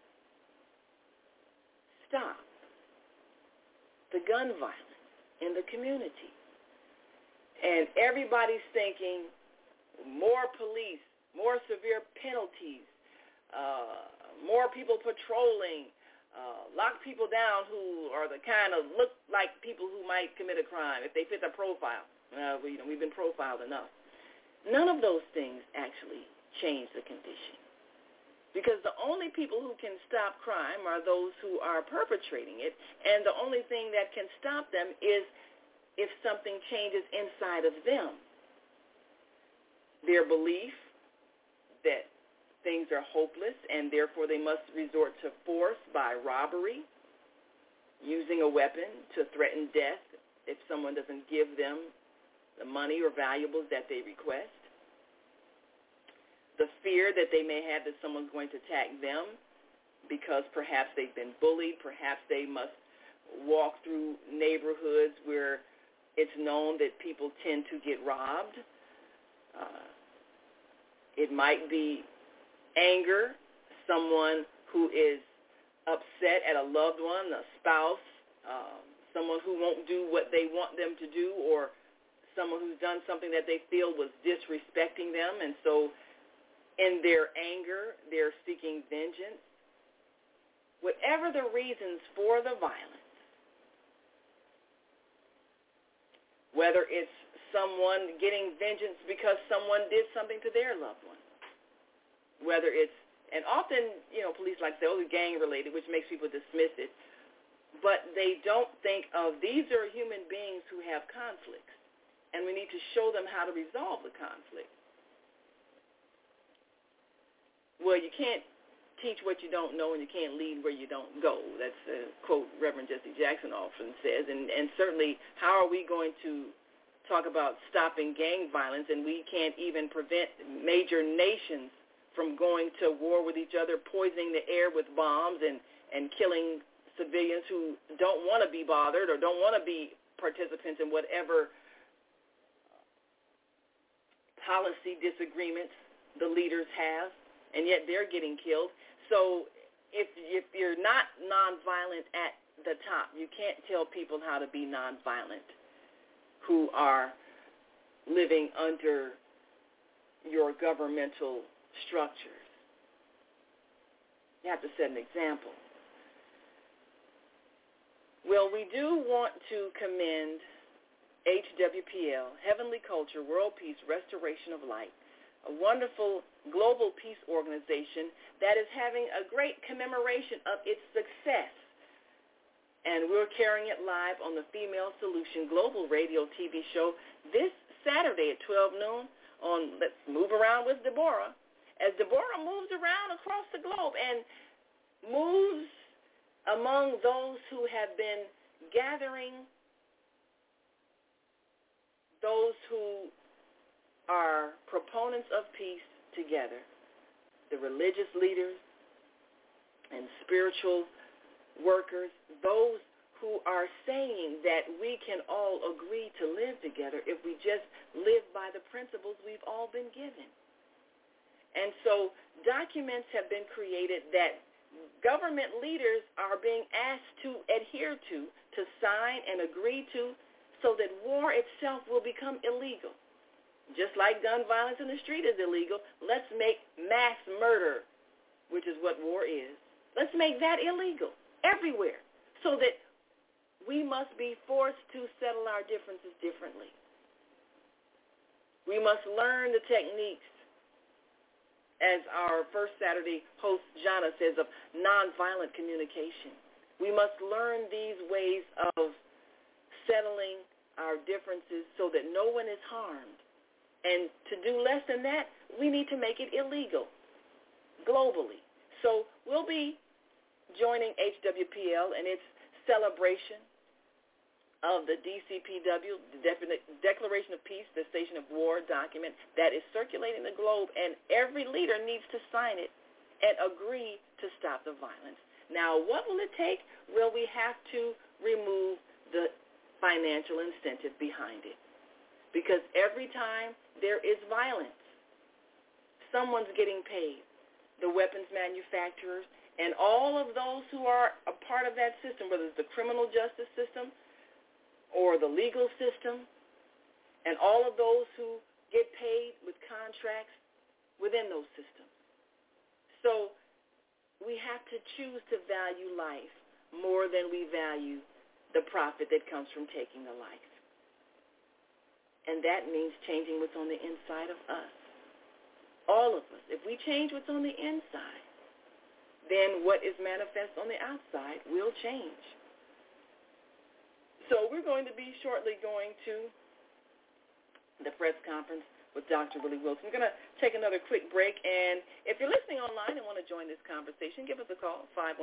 stop the gun violence in the community. And everybody's thinking more police, more severe penalties, more people patrolling, lock people down who are the kind of look like people who might commit a crime if they fit the profile. We've been profiled enough. None of those things actually change the condition, because the only people who can stop crime are those who are perpetrating it, and the only thing that can stop them is if something changes inside of them. Their belief that things are hopeless and therefore they must resort to force by robbery, using a weapon to threaten death if someone doesn't give them the money or valuables that they request. The fear that they may have that someone's going to attack them because perhaps they've been bullied, perhaps they must walk through neighborhoods where it's known that people tend to get robbed. It might be anger, someone who is upset at a loved one, a spouse, someone who won't do what they want them to do, or someone who's done something that they feel was disrespecting them, and so in their anger, they're seeking vengeance. Whatever the reasons for the violence, whether it's someone getting vengeance because someone did something to their loved one. Whether it's, and often, police like to say, oh, it's gang-related, which makes people dismiss it. But they don't think of these are human beings who have conflicts, and we need to show them how to resolve the conflict. Well, you can't teach what you don't know, and you can't lead where you don't go. That's a quote Reverend Jesse Jackson often says. And certainly, how are we going to talk about stopping gang violence, and we can't even prevent major nations from going to war with each other, poisoning the air with bombs and killing civilians who don't want to be bothered or don't want to be participants in whatever policy disagreements the leaders have, and yet they're getting killed. So if you're not nonviolent at the top, you can't tell people how to be nonviolent who are living under your governmental structures. You have to set an example. Well, we do want to commend HWPL, Heavenly Culture, World Peace, Restoration of Light, a wonderful global peace organization that is having a great commemoration of its success. And we're carrying it live on the Female Solution Global Radio TV show this Saturday at 12 noon on Let's Move Around with Deborah, as Deborah moves around across the globe and moves among those who have been gathering those who are proponents of peace together, the religious leaders and spiritual workers, those who are saying that we can all agree to live together if we just live by the principles we've all been given. And so documents have been created that government leaders are being asked to adhere to sign and agree to, so that war itself will become illegal. Just like gun violence in the street is illegal, let's make mass murder, which is what war is, let's make that illegal everywhere, so that we must be forced to settle our differences differently. We must learn the techniques, as our first Saturday host, Jana, says, of nonviolent communication. We must learn these ways of settling our differences so that no one is harmed. And to do less than that, we need to make it illegal globally. So we'll be joining HWPL in its celebration of the DCPW, the Declaration of Peace, the Cessation of War document that is circulating the globe, and every leader needs to sign it and agree to stop the violence. Now, what will it take? Well, we have to remove the financial incentive behind it, because every time there is violence, someone's getting paid. The weapons manufacturers and all of those who are a part of that system, whether it's the criminal justice system or the legal system, and all of those who get paid with contracts within those systems. So we have to choose to value life more than we value the profit that comes from taking a life. And that means changing what's on the inside of us. All of us. If we change what's on the inside, then what is manifest on the outside will change. So we're going to be shortly going to the press conference with Dr. Willie Wilson. We're going to take another quick break, and if you're listening online and want to join this conversation, give us a call,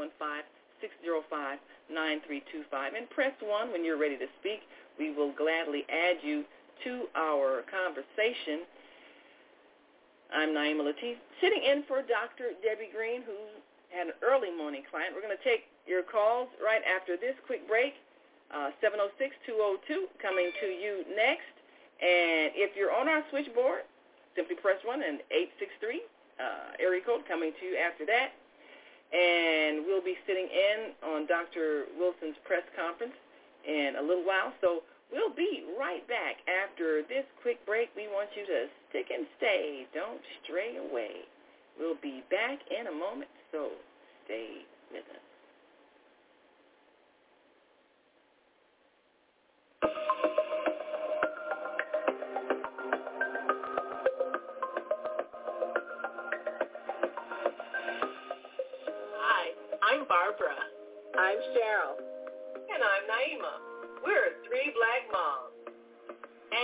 515-605-9325, and press 1 when you're ready to speak. We will gladly add you to our conversation. I'm Naima Latif, sitting in for Dr. Debbie Green, who had an early morning client. We're going to take your calls right after this quick break. 706-202 coming to you next. And if you're on our switchboard, simply press 1 and 863 area code coming to you after that. And we'll be sitting in on Dr. Wilson's press conference in a little while. So we'll be right back after this quick break. We want you to stick and stay. Don't stray away. We'll be back in a moment, so stay with us.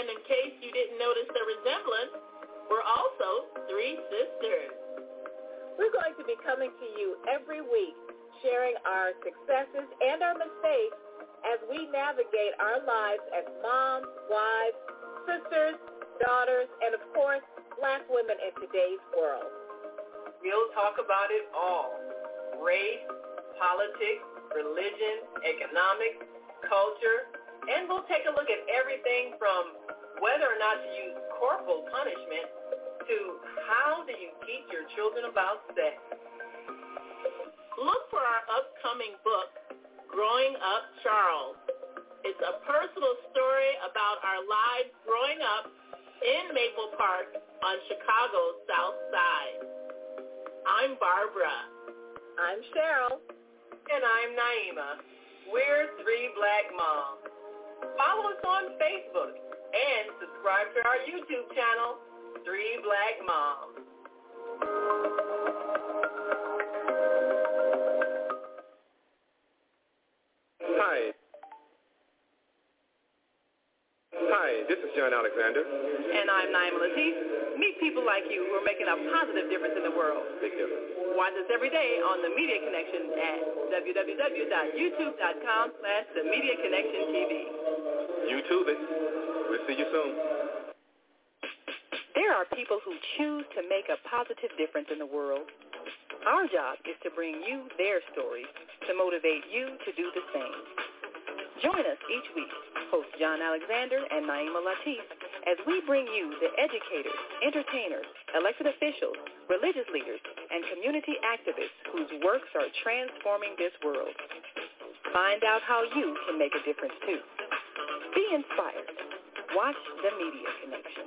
And in case you didn't notice the resemblance, we're also three sisters. We're going to be coming to you every week, sharing our successes and our mistakes as we navigate our lives as moms, wives, sisters, daughters, and of course, Black women in today's world. We'll talk about it all. Race, politics, religion, economics, culture, and we'll take a look at everything from whether or not to use corporal punishment to how do you teach your children about sex. Look for our upcoming book, Growing Up Charles. It's a personal story about our lives growing up in Maple Park on Chicago's South Side. I'm Barbara. I'm Cheryl. And I'm Naima. We're three Black moms. Follow us on Facebook and subscribe to our YouTube channel, Three Black Moms. Hi, this is John Alexander. And I'm Naima Latif. Meet people like you who are making a positive difference in the world. Big difference. Watch us every day on The Media Connection at www.youtube.com/The Media Connection TV. YouTube it. We'll see you soon. There are people who choose to make a positive difference in the world. Our job is to bring you their stories to motivate you to do the same. Join us each week, host John Alexander and Naima Latif, as we bring you the educators, entertainers, elected officials, religious leaders, and community activists whose works are transforming this world. Find out how you can make a difference too. Be inspired. Watch The Media Connection.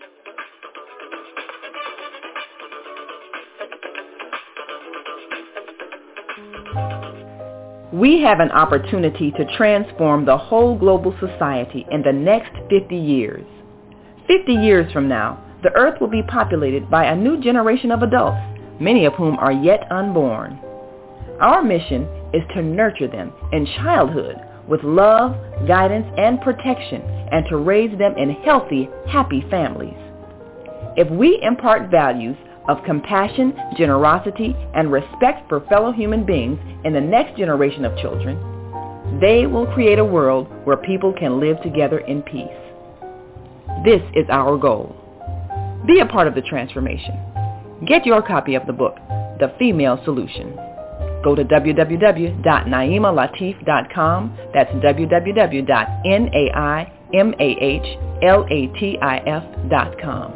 We have an opportunity to transform the whole global society in the next 50 years. 50 years from now, the earth will be populated by a new generation of adults, many of whom are yet unborn. Our mission is to nurture them in childhood with love, guidance, and protection, and to raise them in healthy, happy families. If we impart values of compassion, generosity, and respect for fellow human beings in the next generation of children, they will create a world where people can live together in peace. This is our goal. Be a part of the transformation. Get your copy of the book, The Female Solution. Go to www.naimalatif.com. That's www.naimalatif.com.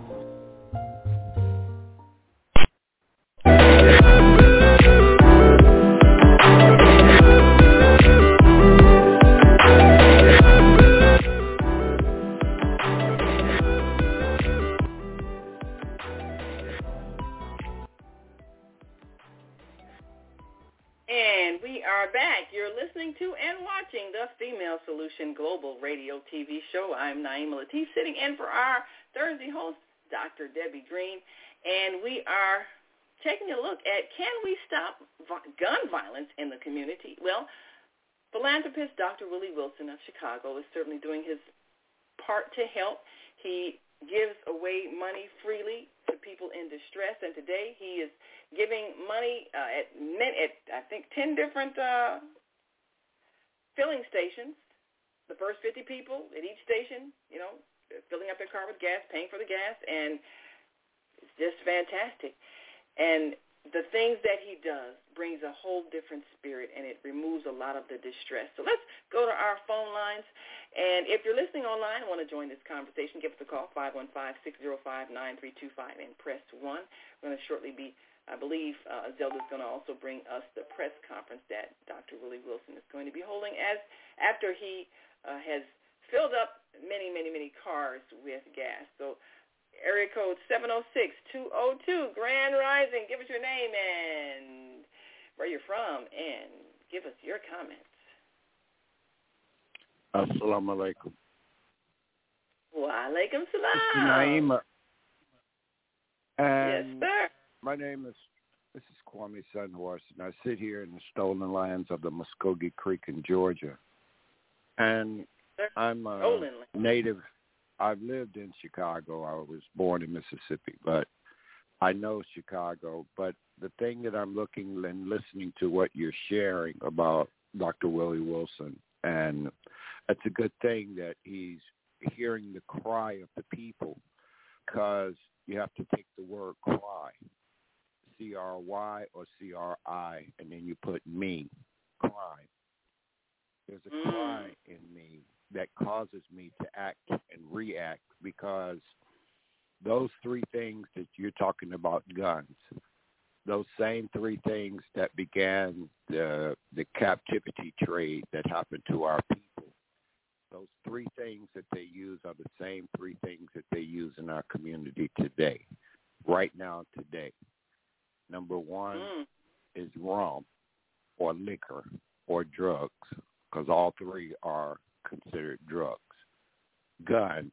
And we are back. You're listening to and watching the Female Solution Global Radio TV show. I'm Naima Latif, sitting in for our Thursday host, Dr. Debbie Green, and we are taking a look at, can we stop gun violence in the community? Well, philanthropist Dr. Willie Wilson of Chicago is certainly doing his part to help. He gives away money freely to people in distress, and today he is giving money at I think 10 different filling stations. The first 50 people at each station, filling up their car with gas, paying for the gas, and it's just fantastic. And the things that he does brings a whole different spirit, and it removes a lot of the distress. So let's go to our phone lines. And if you're listening online and want to join this conversation, give us a call, 515-605-9325, and press 1. We're going to shortly be, I believe, Zelda's going to also bring us the press conference that Dr. Willie Wilson is going to be holding after he has filled up many, many, many cars with gas. So area code 706-202, Grand Rising. Give us your name and where you're from, and give us your comments. Assalamu alaikum. Wa alaikum salam. Naima. Yes, sir. My name is Kwame Sunhorse, and I sit here in the stolen lands of the Muskogee Creek in Georgia. And I'm a native I've lived in Chicago. I was born in Mississippi, but I know Chicago. But the thing that I'm looking and listening to what you're sharing about Dr. Willie Wilson, and it's a good thing that he's hearing the cry of the people, because you have to take the word cry, C-R-Y or C-R-I, and then you put me, cry. There's a cry in me that causes me to act and react, because those three things that you're talking about, guns, those same three things that began the captivity trade that happened to our people, those three things that they use are the same three things that they use in our community today, right now, today. Number one is rum or liquor or drugs, because all three are considered drugs. Guns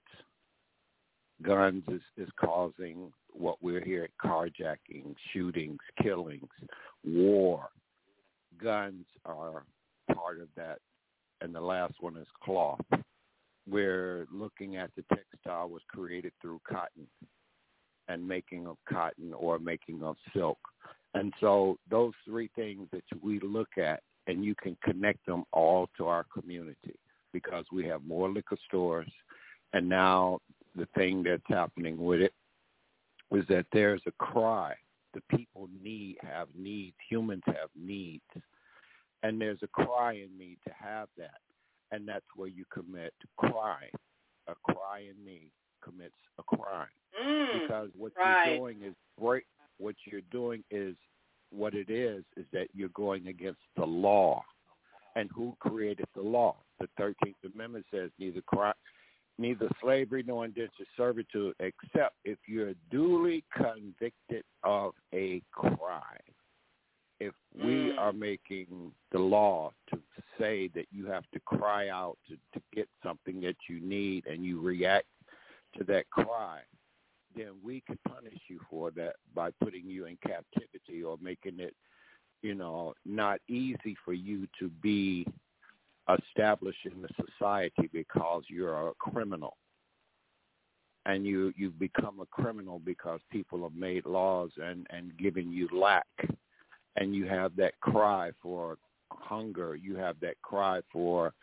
is causing what we're hearing: carjacking, shootings, killings, war. Guns are part of that. And the last one is cloth. We're looking at the textile was created through cotton and making of cotton or making of silk. And so those three things that we look at, and you can connect them all to our community, because we have more liquor stores. And now the thing that's happening with it is that there's a cry. The people have needs. Humans have needs. And there's a cry in me to have that. And that's where you commit crime. A cry in me commits a crime. Because what you're doing is break. What you're doing is, what it is that you're going against the law. And who created the law? The 13th Amendment says neither slavery nor indentured servitude, except if you're duly convicted of a crime. If we are making the law to say that you have to cry out to get something that you need, and you react to that cry, then we can punish you for that by putting you in captivity, or making it, not easy for you to be established in the society, because you're a criminal. And you've become a criminal because people have made laws and given you lack. And you have that cry for hunger. You have that cry for,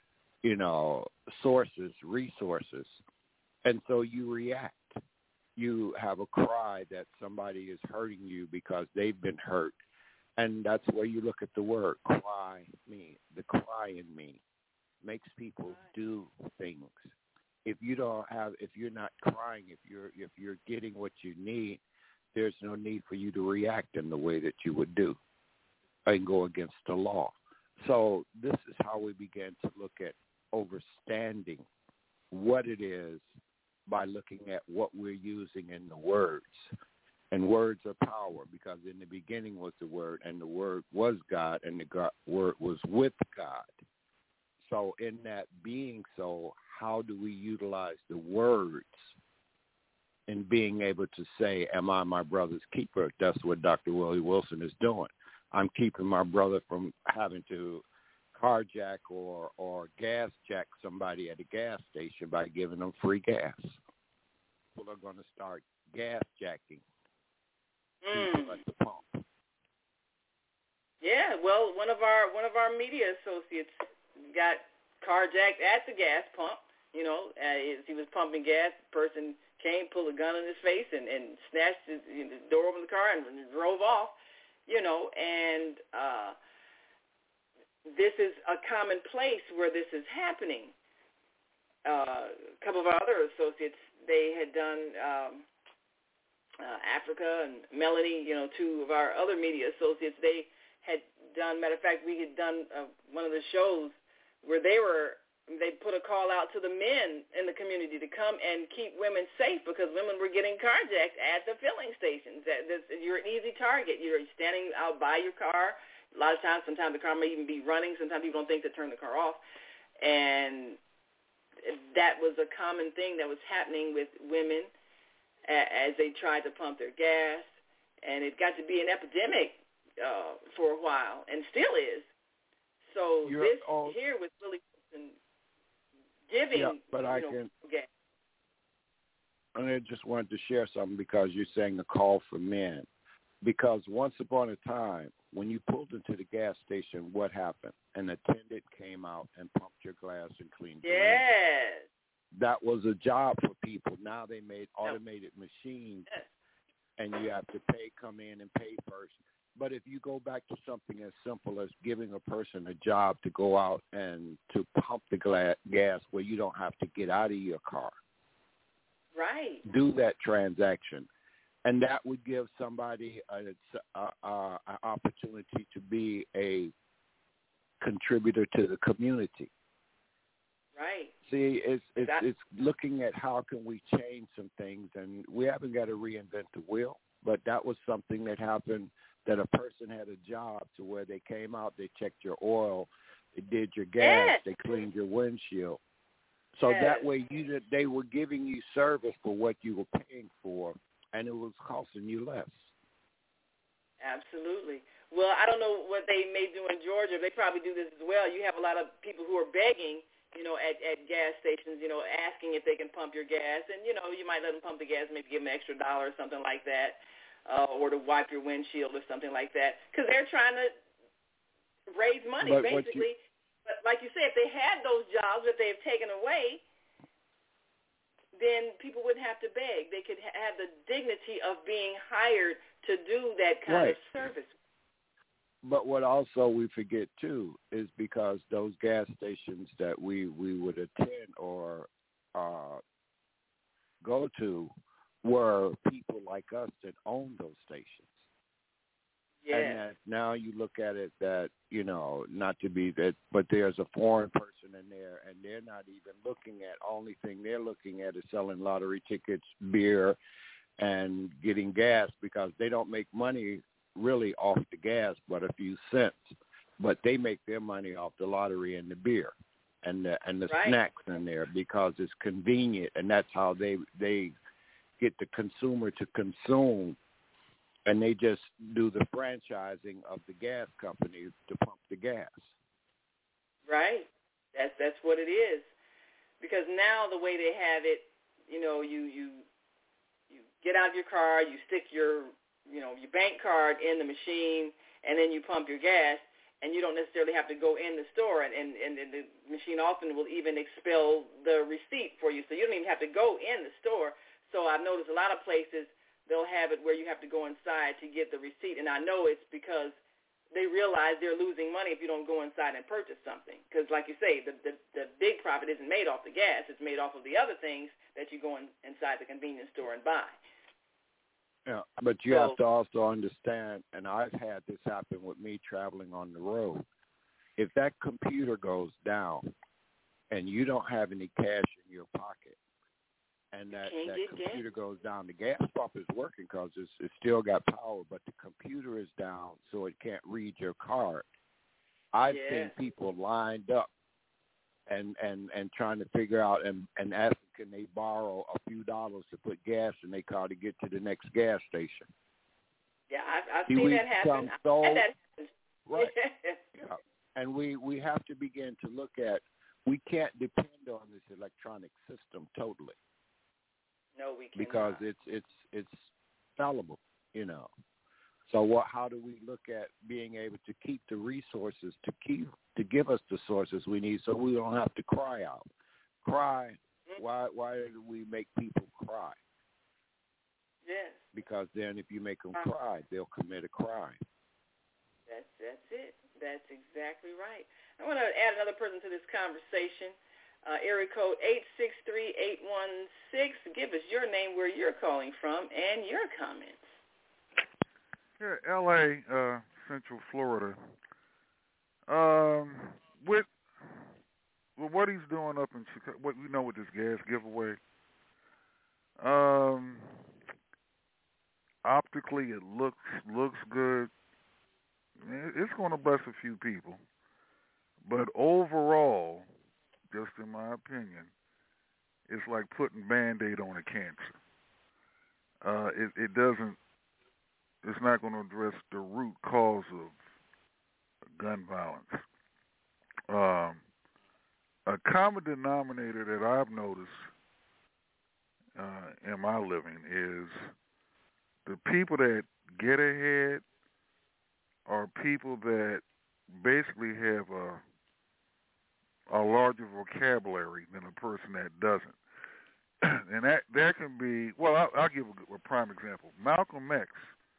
resources. And so you react. You have a cry that somebody is hurting you because they've been hurt. And that's where you look at the word cry me. The cry in me makes people do things. If you're not crying, if you're getting what you need, there's no need for you to react in the way that you would do and go against the law. So this is how we began to look at understanding what it is by looking at what we're using in the words. And words are power, because in the beginning was the Word, and the Word was God, and the Word was with God. So in that being so, how do we utilize the words in being able to say, am I my brother's keeper? That's what Dr. Willie Wilson is doing. I'm keeping my brother from having to carjack or gas jack somebody at a gas station by giving them free gas. People are going to start gas jacking people at the pump. Yeah, well, one of our media associates got carjacked at the gas pump. As he was pumping gas, the person came, pulled a gun in his face, and snatched the door open the car and drove off. And this is a common place where this is happening. A couple of our other associates, they had done Africa, and Melanie, two of our other media associates, they had done, matter of fact, we had done one of the shows where they put a call out to the men in the community to come and keep women safe, because women were getting carjacked at the filling stations. You're an easy target. You're standing out by your car. A lot of times, sometimes the car may even be running. Sometimes people don't think to turn the car off. And that was a common thing that was happening with women as they tried to pump their gas. And it got to be an epidemic for a while, and still is. So here with Willie Wilson giving, gas. And I just wanted to share something because you're saying a call for men. Because once upon a time, when you pulled into the gas station, what happened? An attendant came out and pumped your glass and cleaned your window. That was a job for people. Now they made automated machines, and you have to come in and pay first. But if you go back to something as simple as giving a person a job to go out and to pump the gas where you don't have to get out of your car. Right. Do that transaction. And that would give somebody an opportunity to be a contributor to the community. Right. See, it's looking at how can we change some things, and we haven't got to reinvent the wheel, but that was something that happened, that a person had a job to where they came out, they checked your oil, they did your gas, they cleaned your windshield. So that way they were giving you service for what you were paying for, and it was costing you less. Absolutely. Well, I don't know what they may do in Georgia. They probably do this as well. You have a lot of people who are begging, at gas stations, asking if they can pump your gas. And, you might let them pump the gas, maybe give them an extra $1 or something like that, or to wipe your windshield or something like that, because they're trying to raise money, basically. But like you said, if they had those jobs that they've taken away, then people wouldn't have to beg. They could have the dignity of being hired to do that kind of service. But what also we forget, too, is because those gas stations that we would attend or go to were people like us that owned those stations. Yeah. And that now you look at it that, not to be that, but there's a foreign person in there, and they're not even looking at, only thing they're looking at is selling lottery tickets, beer, and getting gas, because they don't make money really off the gas but a few cents. But they make their money off the lottery and the beer and the snacks in there, because it's convenient, and that's how they get the consumer to consume. And they just do the franchising of the gas company to pump the gas. Right. That's what it is. Because now the way they have it, you get out of your car, you stick your bank card in the machine, and then you pump your gas, and you don't necessarily have to go in the store, and the machine often will even expel the receipt for you, so you don't even have to go in the store. So I've noticed a lot of places they'll have it where you have to go inside to get the receipt. And I know it's because they realize they're losing money if you don't go inside and purchase something. Because like you say, the big profit isn't made off the gas. It's made off of the other things that you go inside the convenience store and buy. Yeah, but you have to also understand, and I've had this happen with me traveling on the road. If that computer goes down and you don't have any cash in your pocket, and that computer goes down, the gas pump is working because it's still got power, but the computer is down, so it can't read your card. I've seen people lined up and trying to figure out and asking, can they borrow a few dollars to put gas in their car to get to the next gas station. Yeah, I've seen that happen. I've had that happen. Right. Yeah. And we have to begin to look at, we can't depend on this electronic system totally. No, we cannot. Because it's fallible, So how do we look at being able to keep the resources to give us the sources we need, so we don't have to cry out? Cry. Why do we make people cry? Yes. Because then if you make them cry, they'll commit a crime. That's it. That's exactly right. I want to add another person to this conversation. Area code 863-816. Give us your name, where you're calling from, and your comments. Yeah, L.A., Central Florida. With what he's doing up in Chicago, what we know with this gas giveaway, optically it looks good. It's going to bless a few people, but overall, just in my opinion, it's like putting Band-Aid on a cancer. It's not going to address the root cause of gun violence. A common denominator that I've noticed in my living is the people that get ahead are people that basically have a larger vocabulary than a person that doesn't. And that can be, well, I'll give a prime example. Malcolm X,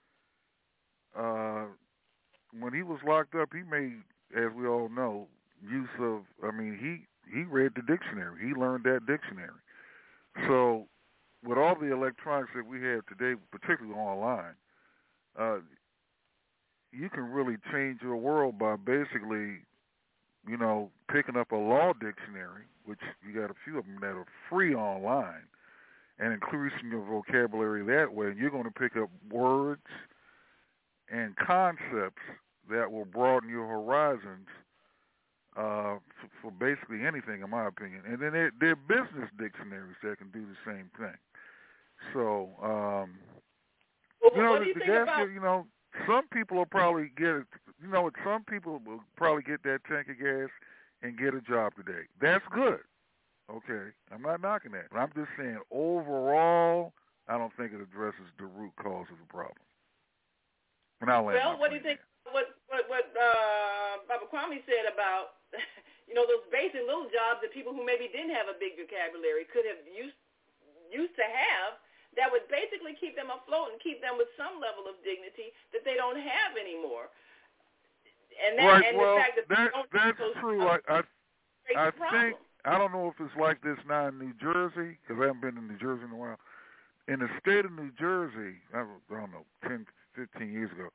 when he was locked up, he made, as we all know, use of, he read the dictionary. He learned that dictionary. So with all the electronics that we have today, particularly online, you can really change your world by basically, picking up a law dictionary, which you got a few of them that are free online, and increasing your vocabulary that way. And you're going to pick up words and concepts that will broaden your horizons for basically anything, in my opinion. And then there are business dictionaries that can do the same thing. So, what do you think about? Some people will probably get, some people will probably get that tank of gas and get a job today. That's good. Okay, I'm not knocking that, but I'm just saying overall, I don't think it addresses the root cause of the problem. And what do you think? What Baba Kwame said about those basic little jobs that people who maybe didn't have a big vocabulary could have used to have, that would basically keep them afloat and keep them with some level of dignity that they don't have anymore. And that, right. and well, the fact that that's true. I think, I don't know if it's like this now in New Jersey, because I haven't been in New Jersey in a while. In the state of New Jersey, I don't know, 10, 15 years ago,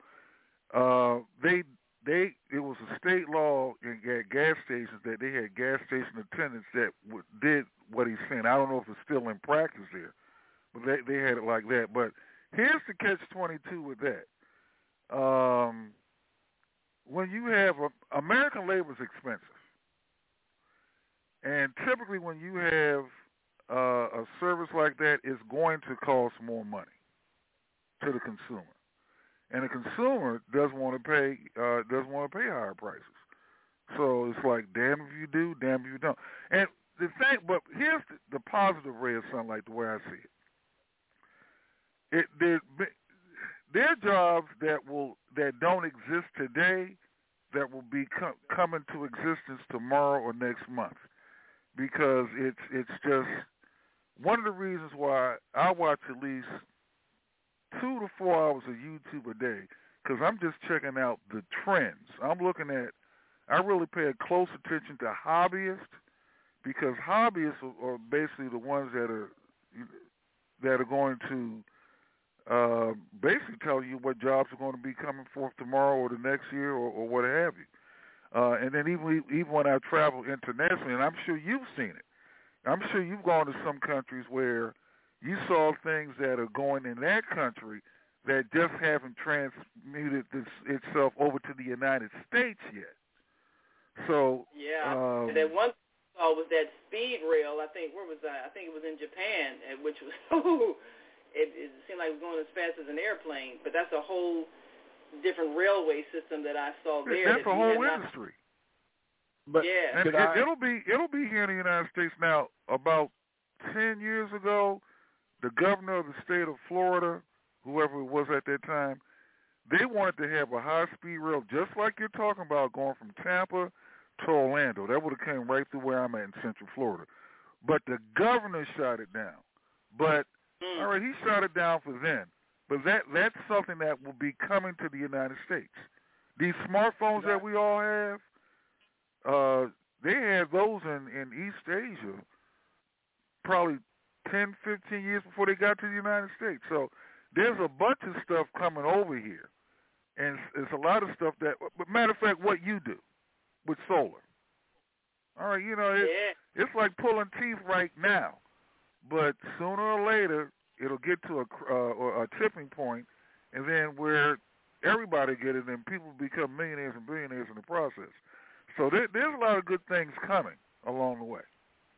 it was a state law at gas stations that they had gas station attendants that did what he's saying. I don't know if it's still in practice there, but they had it like that. But here's the catch-22 with that. When you have American labor is expensive, and typically when you have a service like that, it's going to cost more money to the consumer, and the consumer doesn't want to pay higher prices. So it's like, damn if you do, damn if you don't. And the thing, but here's the positive ray of sunlight, the way I see it. There are jobs that don't exist today that will be come into existence tomorrow or next month, because it's just one of the reasons why I watch at least 2 to 4 hours of YouTube a day, because I'm just checking out the trends. I really pay a close attention to hobbyists, because hobbyists are basically the ones that are going to basically tell you what jobs are going to be coming forth tomorrow or the next year or what have you. And then even when I travel internationally, and I'm sure you've seen it, I'm sure you've gone to some countries where you saw things that are going in that country that just haven't transmuted itself over to the United States yet. So and then one thing I saw was that speed rail. I think, where was I? I think it was in Japan, which was it seemed like it was going as fast as an airplane. But that's a whole different railway system that I saw there. That's a whole industry. But and it'll be here in the United States now. About 10 years ago, the governor of the state of Florida, whoever it was at that time, they wanted to have a high-speed rail, just like you're talking about, going from Tampa to Orlando. That would have came right through where I'm at in Central Florida. But the governor shot it down. But, all right, he shot it down for then. But that's something that will be coming to the United States. These smartphones that we all have, they had those in East Asia probably 10, 15 years before they got to the United States. So there's a bunch of stuff coming over here. And it's a lot of stuff that, but matter of fact, what you do with solar. All right, it's like pulling teeth right now. But sooner or later, it'll get to a tipping point, and then where everybody get it, and people become millionaires and billionaires in the process. So there's a lot of good things coming along the way.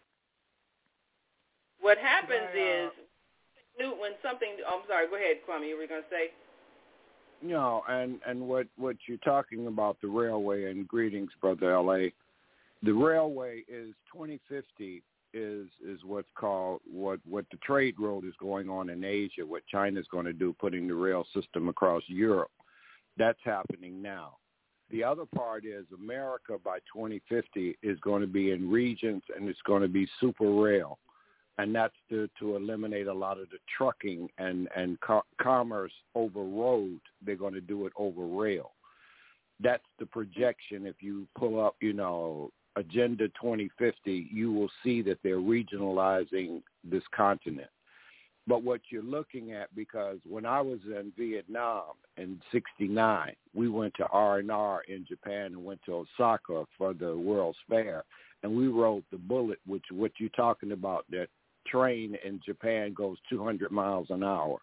What happens is, when something, I'm sorry, go ahead, Kwame, you were going to say? No, and what you're talking about, the railway, and greetings, Brother L.A., the railway is 2050 is what's called what the trade road is going on in Asia, what China's going to do, putting the rail system across Europe. That's happening now. The other part is America by 2050 is going to be in regions, and it's going to be super rail. And that's to eliminate a lot of the trucking and commerce over road. They're going to do it over rail. That's the projection. If you pull up, Agenda 2050, you will see that they're regionalizing this continent. But what you're looking at, because when I was in Vietnam in '69, we went to R&R in Japan and went to Osaka for the World's Fair, and we rode the Bullet, which what you're talking about, that train in Japan goes 200 miles an hour.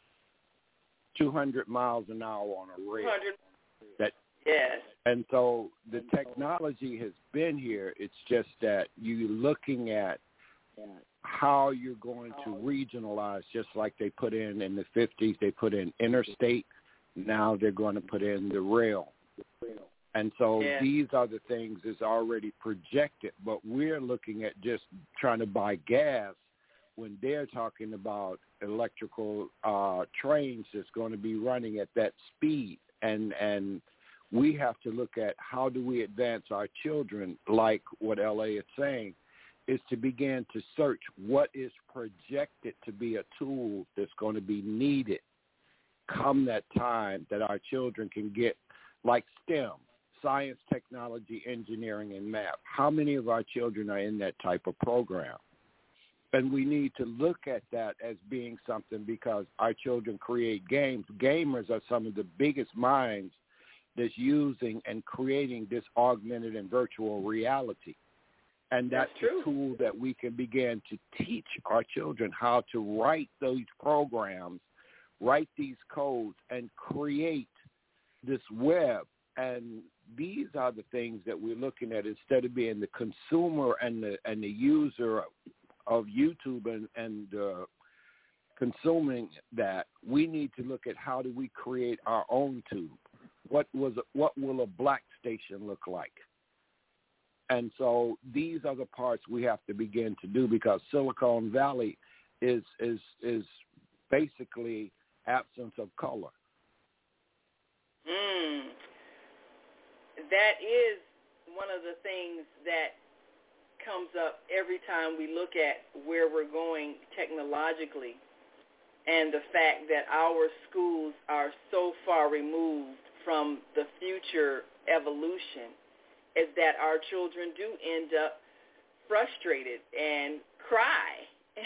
200 miles an hour on a rail. 200. Yes. And so the technology has been here. It's just that you're looking at how you're going to regionalize, just like they put in the 50s. They put in interstate. Now they're going to put in the rail. And so these are the things that's already projected. But we're looking at just trying to buy gas when they're talking about electrical trains that's going to be running at that speed. And we have to look at how do we advance our children, like what L.A. is saying, is to begin to search what is projected to be a tool that's going to be needed come that time that our children can get, like STEM, science, technology, engineering, and math. How many of our children are in that type of program? And we need to look at that as being something, because our children create games. Gamers are some of the biggest minds that's using and creating this augmented and virtual reality. And that's a tool that we can begin to teach our children how to write those programs, write these codes, and create this web. And these are the things that we're looking at, instead of being the consumer and the user of YouTube and consuming that. We need to look at how do we create our own tube. What will a black station look like? And so these are the parts we have to begin to do, because Silicon Valley is basically absence of color. That is one of the things that comes up every time we look at where we're going technologically, and the fact that our schools are so far removed from the future evolution, is that our children do end up frustrated and cry.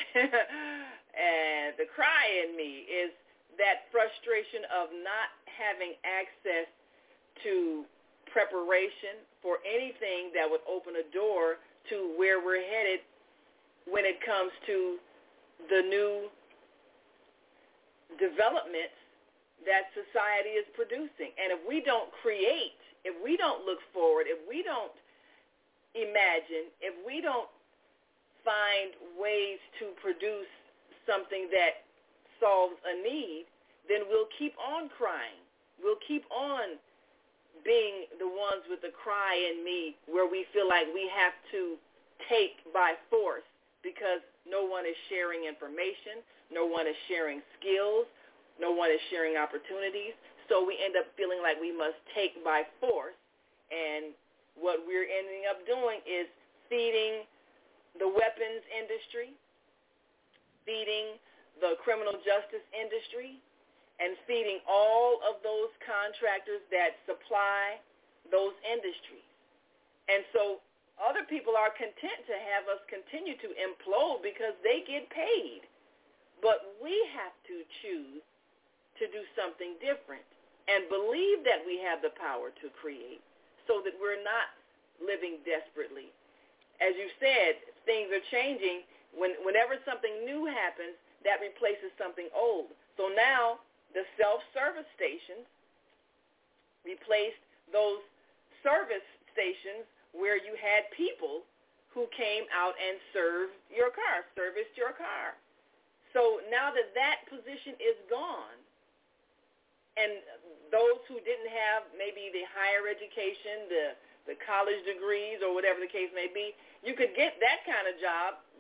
And the cry in me is that frustration of not having access to preparation for anything that would open a door to where we're headed when it comes to the new developments that society is producing. And if we don't create, if we don't look forward, if we don't imagine, if we don't find ways to produce something that solves a need, then we'll keep on crying. We'll keep on being the ones with the cry in me, where we feel like we have to take by force because no one is sharing information, no one is sharing skills, no one is sharing opportunities. So we end up feeling like we must take by force. And what we're ending up doing is feeding the weapons industry, feeding the criminal justice industry, and feeding all of those contractors that supply those industries. And so other people are content to have us continue to implode because they get paid. But we have to choose to do something different and believe that we have the power to create, so that we're not living desperately. As you said, things are changing. Whenever something new happens, that replaces something old. So now the self-service stations replaced those service stations where you had people who came out and served your car, serviced your car. So now that that position is gone, and those who didn't have maybe the higher education, the college degrees or whatever the case may be, you could get that kind of job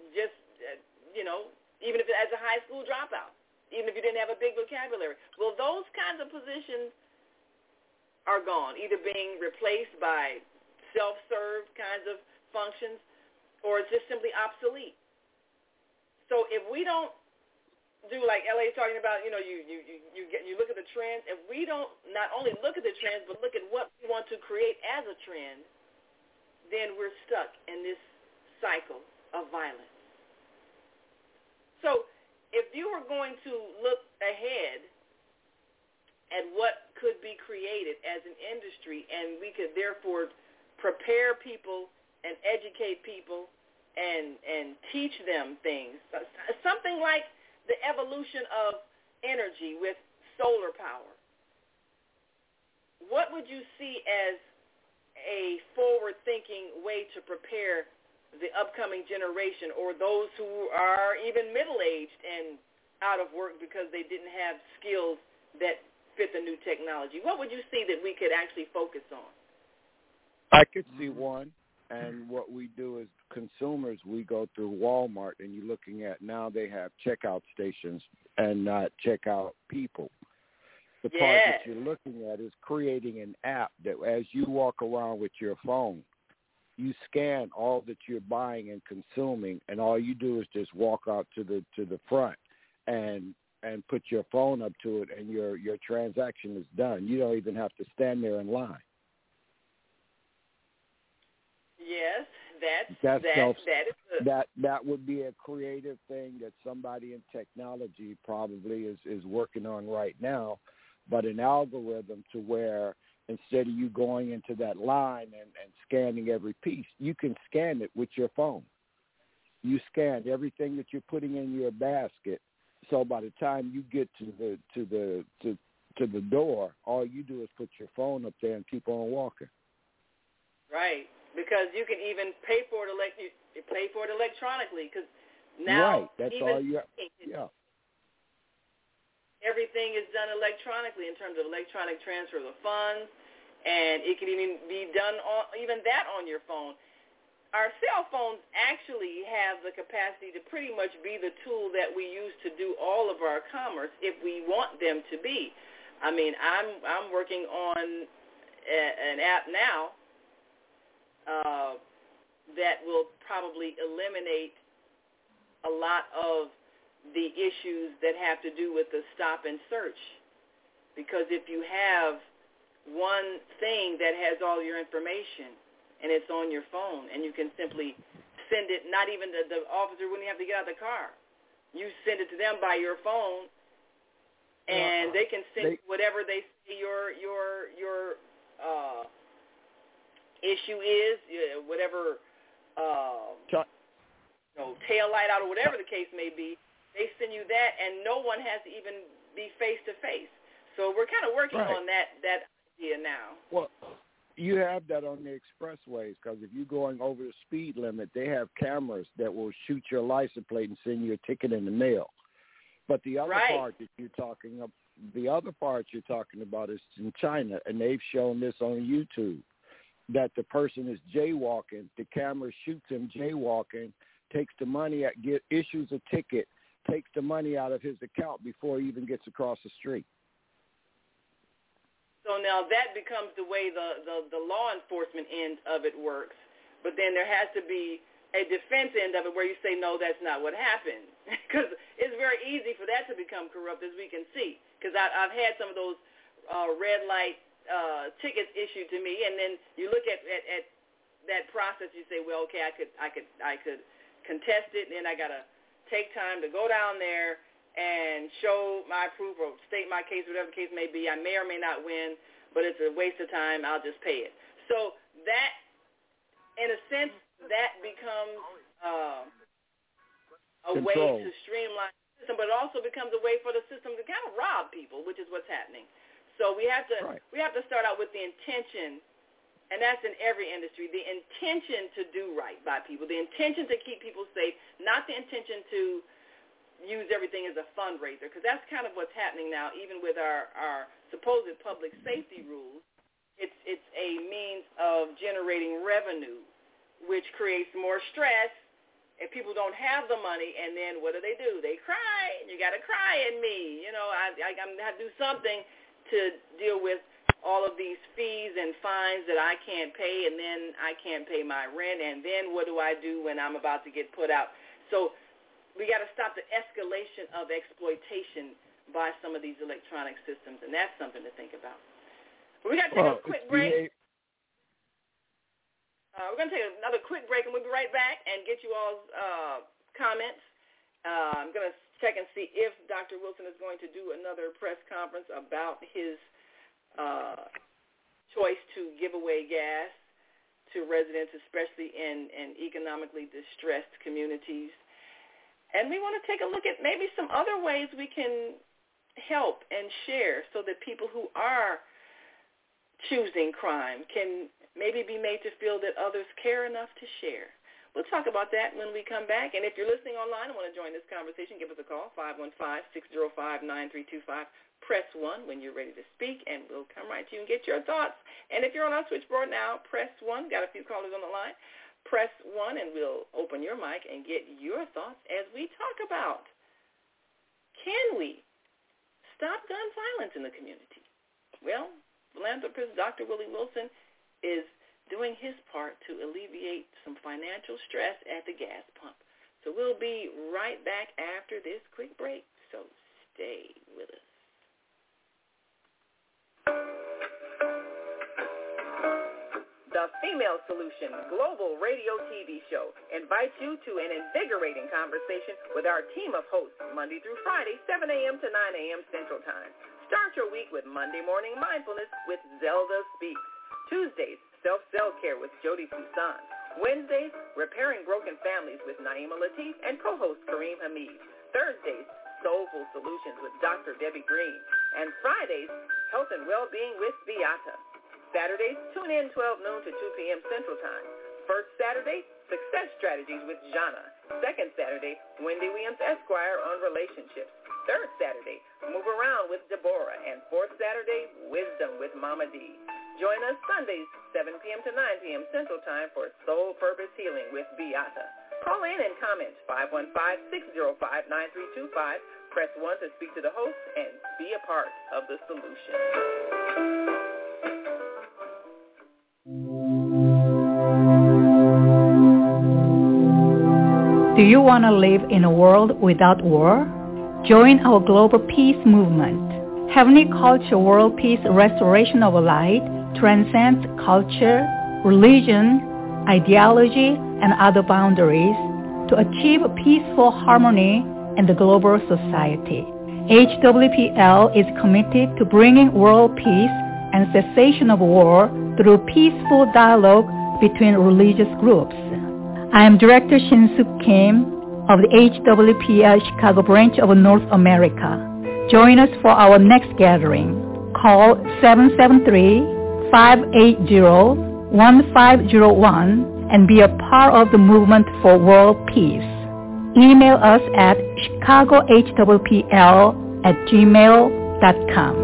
just, even if as a high school dropout, even if you didn't have a big vocabulary. Well, those kinds of positions are gone, either being replaced by self-serve kinds of functions, or it's just simply obsolete. So if we don't do like LA is talking about, you look at the trends. If we don't not only look at the trends, but look at what we want to create as a trend, then we're stuck in this cycle of violence. So if you were going to look ahead at what could be created as an industry, and we could therefore prepare people and educate people and teach them things, something like the evolution of energy with solar power. What would you see as a forward-thinking way to prepare the upcoming generation, or those who are even middle-aged and out of work because they didn't have skills that fit the new technology? What would you see that we could actually focus on? I could see one, and what we do as consumers, we go through Walmart, and you're looking at now they have checkout stations and not checkout people. The part that you're looking at is creating an app that as you walk around with your phone, you scan all that you're buying and consuming, and all you do is just walk out to the front and put your phone up to it, and your transaction is done. You don't even have to stand there in line. Yes, that would be a creative thing that somebody in technology probably is working on right now, but an algorithm to where instead of you going into that line and scanning every piece, you can scan it with your phone. You scan everything that you're putting in your basket, so by the time you get to the door, all you do is put your phone up there and keep on walking. Right. Because you can even pay for it electronically. Because now, right, that's even all you. Yeah. Everything is done electronically in terms of electronic transfer of funds, and it can even be done on your phone. Our cell phones actually have the capacity to pretty much be the tool that we use to do all of our commerce if we want them to be. I mean, I'm working on an app now that will probably eliminate a lot of the issues that have to do with the stop and search. Because if you have one thing that has all your information and it's on your phone and you can simply send it, not even the officer wouldn't have to get out of the car. You send it to them by your phone and they can send whatever they say your issue is, whatever tail light out or whatever the case may be. They send you that, and no one has to even be face-to-face. So we're kind of working on that idea now. Well, you have that on the expressways, because if you're going over the speed limit, they have cameras that will shoot your license plate and send you a ticket in the mail. But the other part that you're talking about, is in China, and they've shown this on YouTube, that the person is jaywalking, the camera shoots him jaywalking, takes the money, issues a ticket, takes the money out of his account before he even gets across the street. So now that becomes the way the law enforcement end of it works. But then there has to be a defense end of it where you say, no, that's not what happened. Because it's very easy for that to become corrupt, as we can see. Because I've had some of those red light tickets issued to me, and then you look at that process. You say, well, okay, I could contest it, and then I gotta take time to go down there and show my proof or state my case, whatever the case may be. I may or may not win, but it's a waste of time. I'll just pay it. So that, in a sense, that becomes a way to streamline the system, but it also becomes a way for the system to kind of rob people, which is what's happening. So we have to start out with the intention, and that's in every industry, the intention to do right by people, the intention to keep people safe, not the intention to use everything as a fundraiser, because that's kind of what's happening now, even with our supposed public safety rules. It's a means of generating revenue, which creates more stress and people don't have the money, and then what do? They cry. You got to cry at me. You know, I'm going to have to do something to deal with all of these fees and fines that I can't pay, and then I can't pay my rent, and then what do I do when I'm about to get put out? So we got to stop the escalation of exploitation by some of these electronic systems, and that's something to think about. But we got to take a quick break. We're going to take another quick break, and we'll be right back and get you all's comments. I'm going to check and see if Dr. Wilson is going to do another press conference about his choice to give away gas to residents, especially in economically distressed communities. And we want to take a look at maybe some other ways we can help and share so that people who are choosing crime can maybe be made to feel that others care enough to share. We'll talk about that when we come back. And if you're listening online and want to join this conversation, give us a call, 515-605-9325. Press 1 when you're ready to speak, and we'll come right to you and get your thoughts. And if you're on our switchboard now, press 1. Got a few callers on the line. Press 1, and we'll open your mic and get your thoughts as we talk about, can we stop gun violence in the community? Well, philanthropist Dr. Willie Wilson is doing his part to alleviate some financial stress at the gas pump. So we'll be right back after this quick break, so stay with us. The Female Solution Global Radio TV Show invites you to an invigorating conversation with our team of hosts Monday through Friday, 7 a.m. to 9 a.m. Central Time. Start your week with Monday Morning Mindfulness with Zelda Speaks. Tuesdays, Self-Care with Jody Poussin. Wednesdays, Repairing Broken Families with Naima Latif and co-host Kareem Hamid. Thursdays, Soulful Solutions with Dr. Debbie Green. And Fridays, Health and Wellbeing with Beata. Saturdays, tune in 12 noon to 2 p.m. Central Time. First Saturday, Success Strategies with Jana. Second Saturday, Wendy Williams Esquire on relationships. Third Saturday, Move Around with Deborah. And fourth Saturday, Wisdom with Mama D. Join us Sundays, 7 p.m. to 9 p.m. Central Time for Soul Purpose Healing with Beata. Call in and comment 515-605-9325. Press 1 to speak to the host and be a part of the solution. Do you want to live in a world without war? Join our global peace movement. Heavenly Culture World Peace Restoration of Light transcends culture, religion, ideology, and other boundaries to achieve peaceful harmony in the global society. HWPL is committed to bringing world peace and cessation of war through peaceful dialogue between religious groups. I am Director Shin-Suk Kim of the HWPL Chicago branch of North America. Join us for our next gathering. Call 773-580-1501 and be a part of the movement for world peace. Email us at chicagohwpl@gmail.com.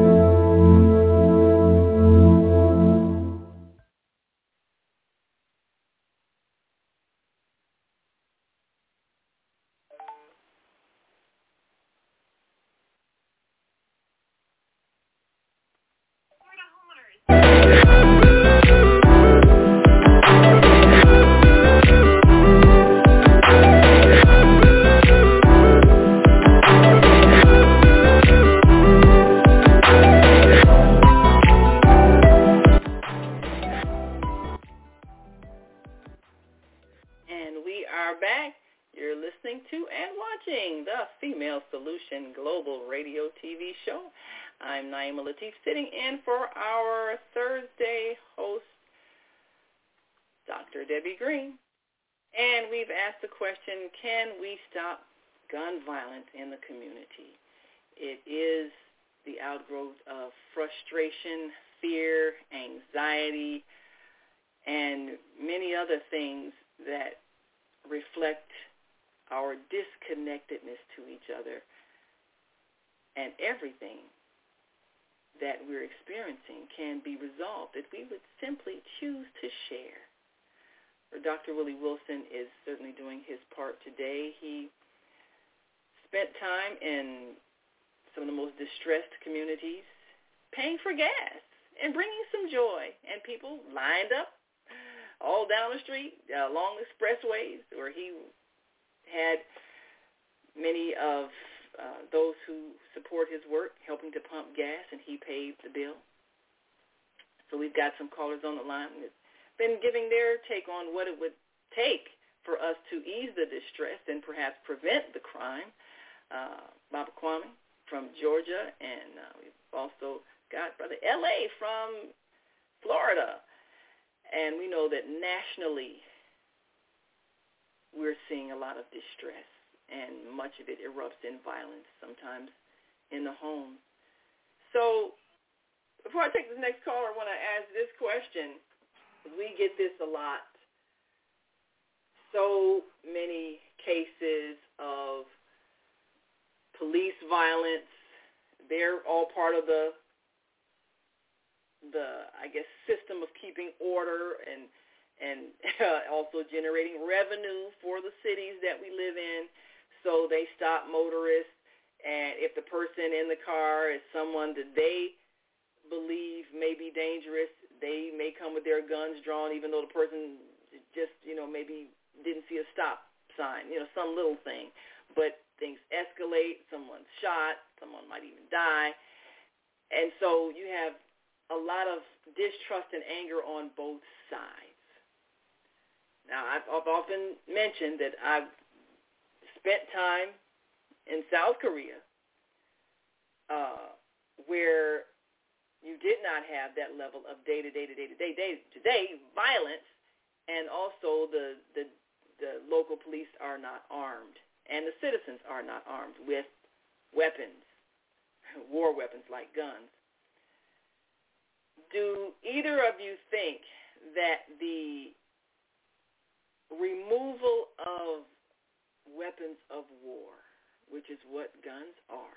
Sitting in for our Thursday host, Dr. Debbie Green. And we've asked the question, can we stop gun violence in the community? It is the outgrowth of frustration, fear, anxiety, and many other things that reflect our disconnectedness to each other, and everything that we're experiencing can be resolved if we would simply choose to share. Dr. Willie Wilson is certainly doing his part today. He spent time in some of the most distressed communities, paying for gas and bringing some joy. And people lined up all down the street, along expressways, where he had many of those who support his work helping to pump gas, and he paid the bill. So we've got some callers on the line that's been giving their take on what it would take for us to ease the distress and perhaps prevent the crime. Baba Kwame from Georgia, and we've also got Brother L.A. from Florida. And we know that nationally we're seeing a lot of distress, and much of it erupts in violence, sometimes in the home. So before I take this next caller, I want to ask this question. We get this a lot. So many cases of police violence. They're all part of the I guess, system of keeping order and also generating revenue for the cities that we live in. So they stop motorists, and if the person in the car is someone that they believe may be dangerous, they may come with their guns drawn, even though the person just, maybe didn't see a stop sign, some little thing. But things escalate, someone's shot, someone might even die. And so you have a lot of distrust and anger on both sides. Now, I've often mentioned that I've spent time in South Korea where you did not have that level of day-to-day violence, and also the local police are not armed, and the citizens are not armed with weapons, war weapons like guns. Do either of you think that the removal of weapons of war, which is what guns are,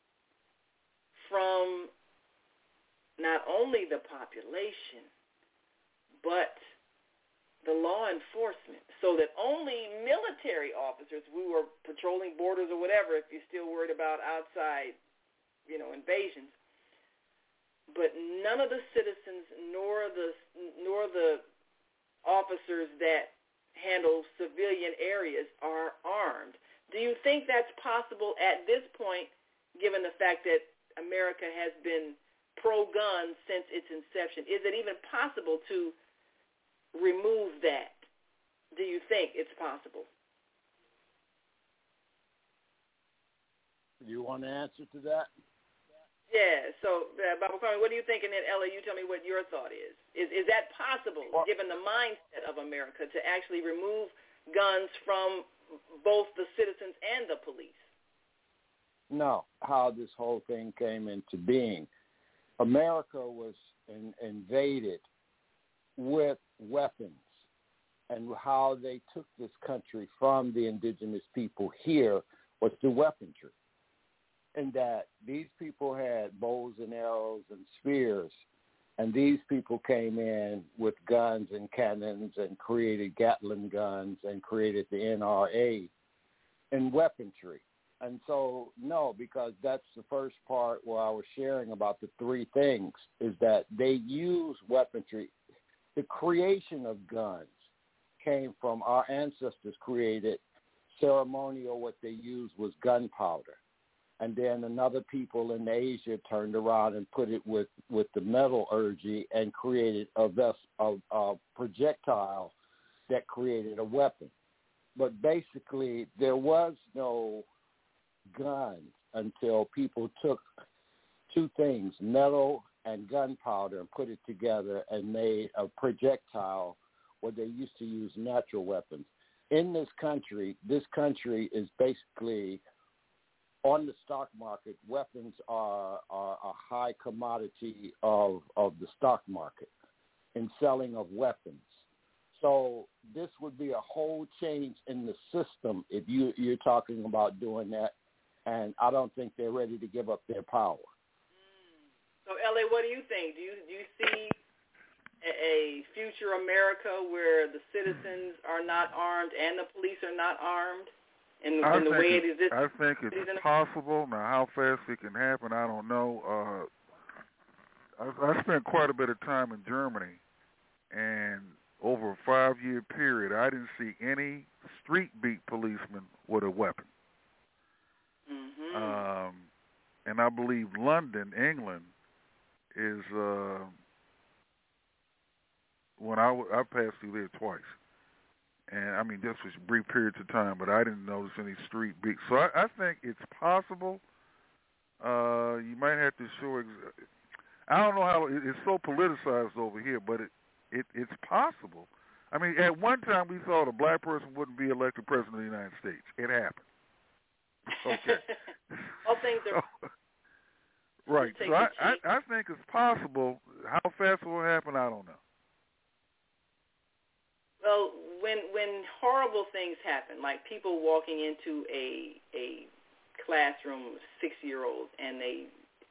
from not only the population, but the law enforcement, so that only military officers who are patrolling borders or whatever, if you're still worried about outside, invasions, but none of the citizens nor the officers that handle civilian areas are armed. Do you think that's possible at this point, given the fact that America has been pro-gun since its inception? Is it even possible to remove that? Do you think it's possible? You want an answer to that? Yeah, so, Baba Kwame, what are you thinking? And Ella, you tell me what your thought is. Is that possible, given the mindset of America, to actually remove guns from both the citizens and the police? No, how this whole thing came into being. America was invaded with weapons, and how they took this country from the indigenous people here was through weaponry. And that these people had bows and arrows and spears, and these people came in with guns and cannons and created Gatling guns and created the NRA and weaponry. And so, no, because that's the first part where I was sharing about the three things, is that they use weaponry. The creation of guns came from our ancestors created ceremonial, what they used was gunpowder. And then another people in Asia turned around and put it with the metallurgy and created a projectile that created a weapon. But basically, there was no guns until people took two things, metal and gunpowder, and put it together and made a projectile where they used to use natural weapons. In this country is basically on the stock market. Weapons are a high commodity of the stock market in selling of weapons. So this would be a whole change in the system if you're talking about doing that, and I don't think they're ready to give up their power. So, L.A., what do you think? Do you see a future America where the citizens are not armed and the police are not armed in the way it is? I think it's possible. Now, how fast it can happen, I don't know. I spent quite a bit of time in Germany, and over a 5-year period, I didn't see any street beat policeman with a weapon. Mm-hmm. And I believe London, England, is when I passed through there twice. And, I mean, this was brief periods of time, but I didn't notice any street beats. So I think it's possible. You might have to show I don't know how it's so politicized over here, but it's possible. I mean, at one time we thought a black person wouldn't be elected president of the United States. It happened. Okay. All things are right. So I think it's possible. How fast it will happen, I don't know. Well, when horrible things happen, like people walking into a classroom with 6-year-olds and they,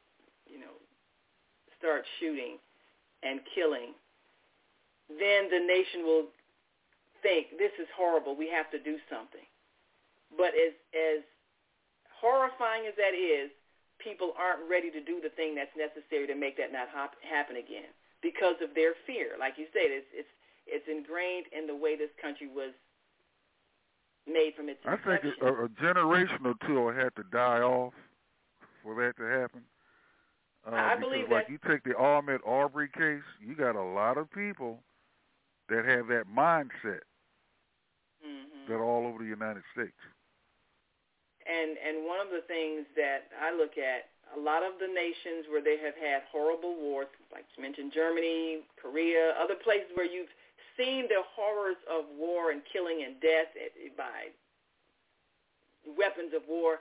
start shooting and killing, then the nation will think, this is horrible, we have to do something. But as horrifying as that is, people aren't ready to do the thing that's necessary to make that not happen again because of their fear. Like you said, it's ingrained in the way this country was made from its inception. I think a generation or two will have to die off for that to happen. I believe that. Like you take the Ahmaud Arbery case, you got a lot of people that have that mindset that are all over the United States. And one of the things that I look at, a lot of the nations where they have had horrible wars, like you mentioned Germany, Korea, other places where you've seen the horrors of war and killing and death by weapons of war,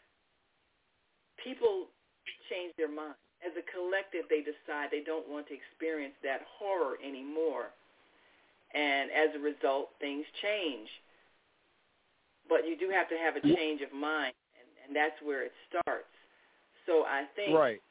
people change their mind. As a collective, they decide they don't want to experience that horror anymore. And as a result, things change. But you do have to have a change of mind, and that's where it starts. So I think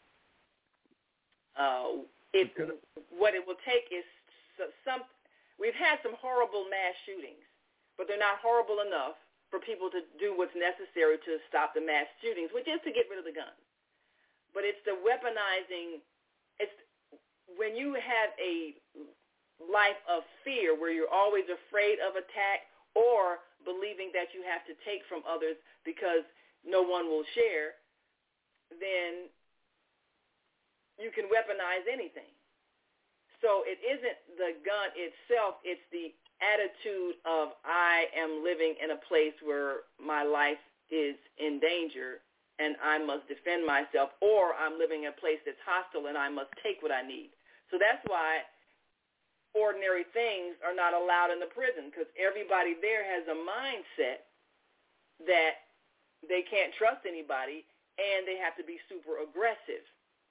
what it will take is we've had some horrible mass shootings, but they're not horrible enough for people to do what's necessary to stop the mass shootings, which is to get rid of the guns. But it's the weaponizing. It's when you have a life of fear where you're always afraid of attack or believing that you have to take from others because no one will share, then you can weaponize anything. So it isn't the gun itself, it's the attitude of I am living in a place where my life is in danger and I must defend myself, or I'm living in a place that's hostile and I must take what I need. So that's why ordinary things are not allowed in the prison, because everybody there has a mindset that they can't trust anybody and they have to be super aggressive.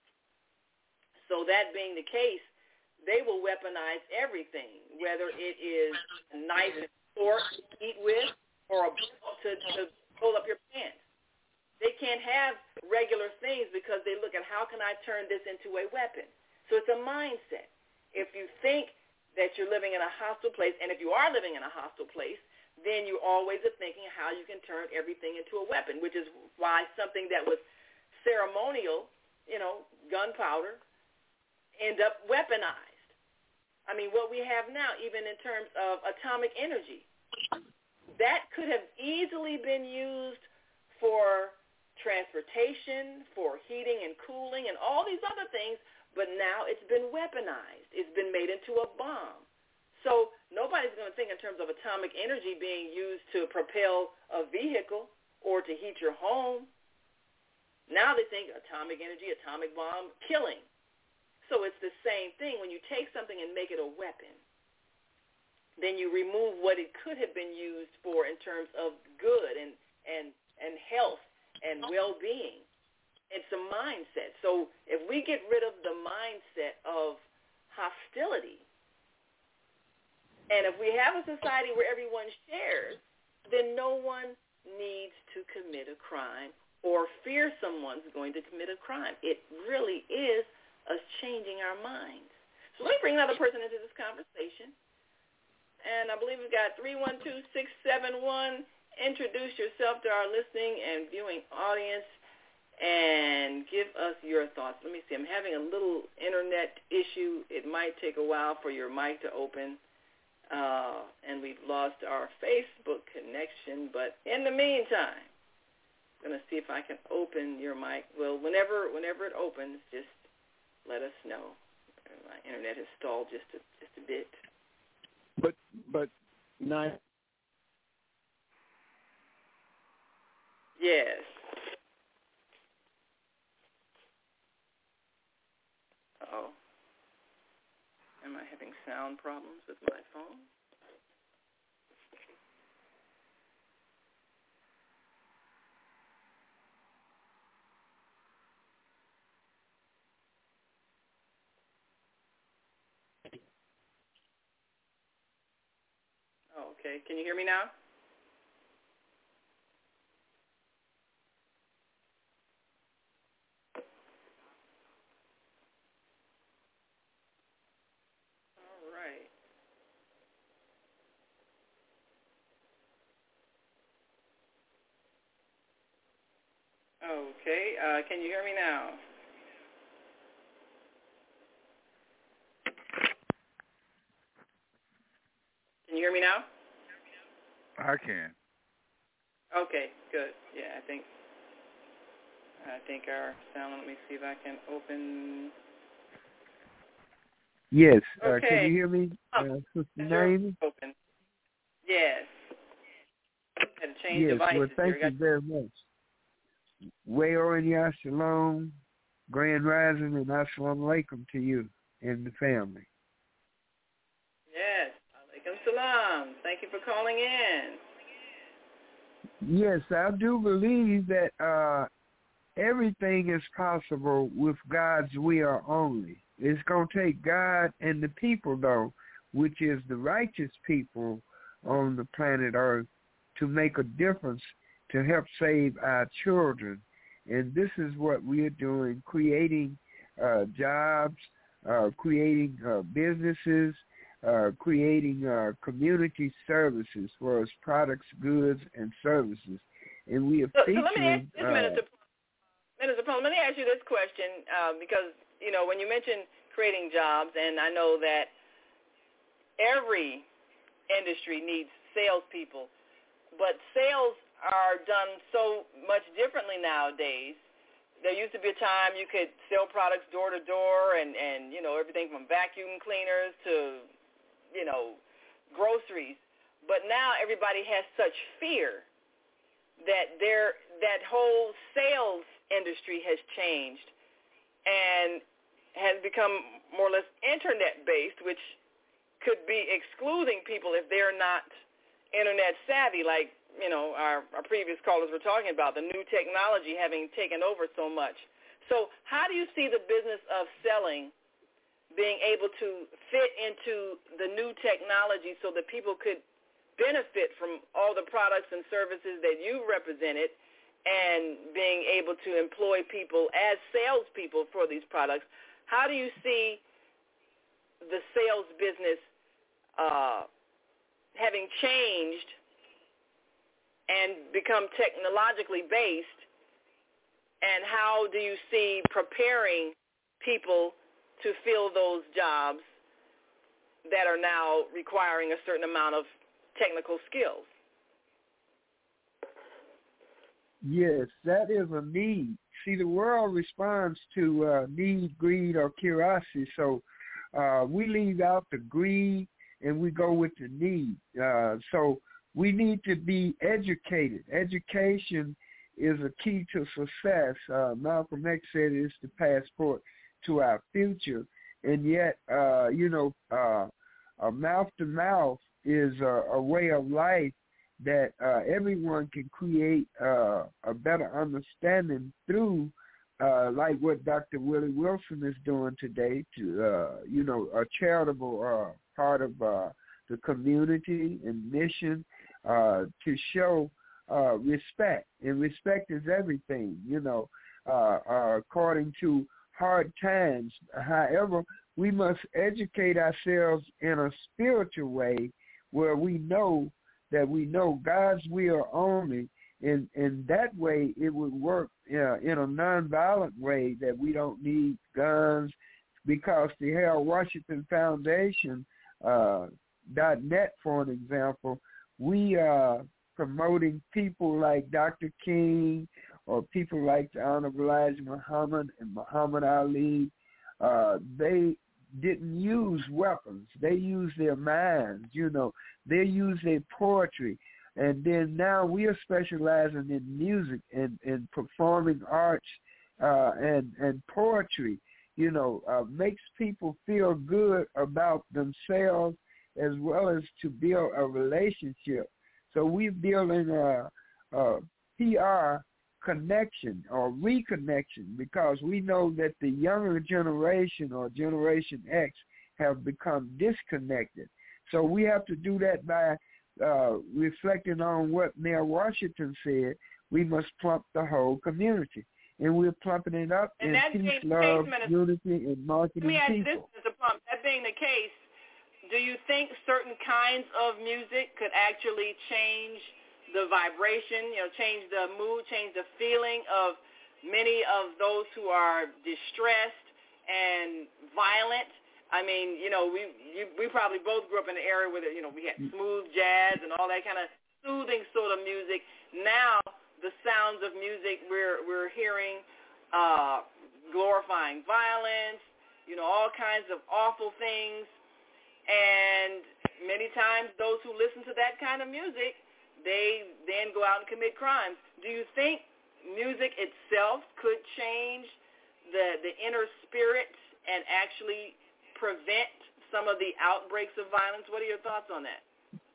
So that being the case, they will weaponize everything, whether it is a knife and fork to eat with or a belt to pull up your pants. They can't have regular things because they look at how can I turn this into a weapon. So it's a mindset. If you think that you're living in a hostile place, and if you are living in a hostile place, then you always are thinking how you can turn everything into a weapon, which is why something that was ceremonial, gunpowder, end up weaponized. I mean, what we have now, even in terms of atomic energy, that could have easily been used for transportation, for heating and cooling, and all these other things, but now it's been weaponized. It's been made into a bomb. So nobody's going to think in terms of atomic energy being used to propel a vehicle or to heat your home. Now they think atomic energy, atomic bomb, killing. So it's the same thing. When you take something and make it a weapon, then you remove what it could have been used for in terms of good and health and well-being. It's a mindset. So if we get rid of the mindset of hostility, and if we have a society where everyone shares, then no one needs to commit a crime or fear someone's going to commit a crime. It really is us changing our minds. So let me bring another person into this conversation. And I believe we've got 312-671. Introduce yourself to our listening and viewing audience and give us your thoughts. Let me see. I'm having a little internet issue. It might take a while for your mic to open. And we've lost our Facebook connection. But in the meantime, I'm going to see if I can open your mic. Well, whenever it opens, just let us know. My internet has stalled just a bit. But not. Yes. Uh-oh. Am I having sound problems with my phone? Oh, okay. Can you hear me now? Okay, can you hear me now? Can you hear me now? I can. Okay, good. Yeah, I think our sound. Let me see if I can open. Yes. Okay. Can you hear me, Sister Naomi? Open. Yes. Had to change devices. Well, thank you very much. Wayo and Ya Shalom, Grand Rising, and Assalamu Alaikum to you and the family. Yes. Alaikum Salam. Thank you for calling in. Yes, I do believe that everything is possible with God's will only. It's going to take God and the people, though, which is the righteous people on the planet Earth, to make a difference to help save our children. And this is what we are doing, creating jobs, creating businesses, creating community services for us, products, goods, and services. And we are featuring... So let me ask this, Minister Paul, let me ask you this question, because, you know, when you mentioned creating jobs, and I know that every industry needs salespeople, but sales are done so much differently nowadays. There used to be a time you could sell products door to door and you know, everything from vacuum cleaners to, you know, groceries. But now everybody has such fear that that whole sales industry has changed and has become more or less internet-based, which could be excluding people if they're not internet savvy, like, you know, our previous callers were talking about, the new technology having taken over so much. So how do you see the business of selling being able to fit into the new technology so that people could benefit from all the products and services that you represented and being able to employ people as salespeople for these products? How do you see the sales business having changed and become technologically based, and how do you see preparing people to fill those jobs that are now requiring a certain amount of technical skills? Yes, that is a need. See, the world responds to need, greed, or curiosity, so we leave out the greed and we go with the need. So we need to be educated. Education is a key to success. Malcolm X said it's the passport to our future. And yet, mouth-to-mouth is a way of life that everyone can create a better understanding through, like what Dr. Willie Wilson is doing today, to, a charitable part of the community and mission, to show respect. And respect is everything, according to hard times. However, we must educate ourselves in a spiritual way where we know that we know God's will only. In that way, it would work in a nonviolent way, that we don't need guns, because the Harold Washington Foundation, .net, for an example, we are promoting people like Dr. King or people like the Honorable Elijah Muhammad and Muhammad Ali. They didn't use weapons. They used their minds, They used their poetry. And then now we are specializing in music and performing arts and poetry, makes people feel good about themselves as well as to build a relationship. So we're building a PR connection or reconnection, because we know that the younger generation or Generation X have become disconnected. So we have to do that by reflecting on what Mayor Washington said. We must plump the whole community. And we're plumping it up in peace, love, unity, and marketing people. Let me ask this, Mr. Plump. That being the case, do you think certain kinds of music could actually change the vibration, change the mood, change the feeling of many of those who are distressed and violent? I mean, we probably both grew up in an era where, we had smooth jazz and all that kind of soothing sort of music. Now the sounds of music we're hearing glorifying violence, all kinds of awful things. And many times those who listen to that kind of music, they then go out and commit crimes. Do you think music itself could change the inner spirit and actually prevent some of the outbreaks of violence? What are your thoughts on that?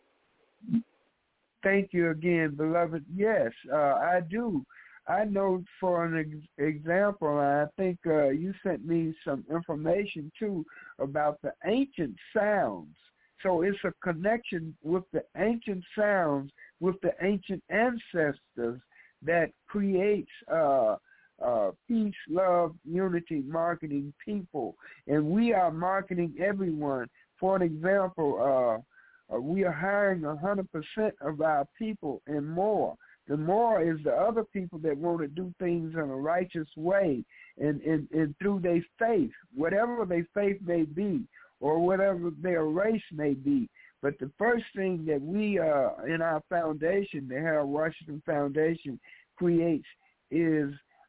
Thank you again, beloved. Yes, I do. I know, for an example, I think you sent me some information, too, about the ancient sounds. So it's a connection with the ancient sounds, with the ancient ancestors, that creates peace, love, unity, marketing people. And we are marketing everyone. For an example, we are hiring 100% of our people and more. The more is the other people that want to do things in a righteous way and through their faith, whatever their faith may be or whatever their race may be. But the first thing that we in our foundation, the Harold Washington Foundation, creates is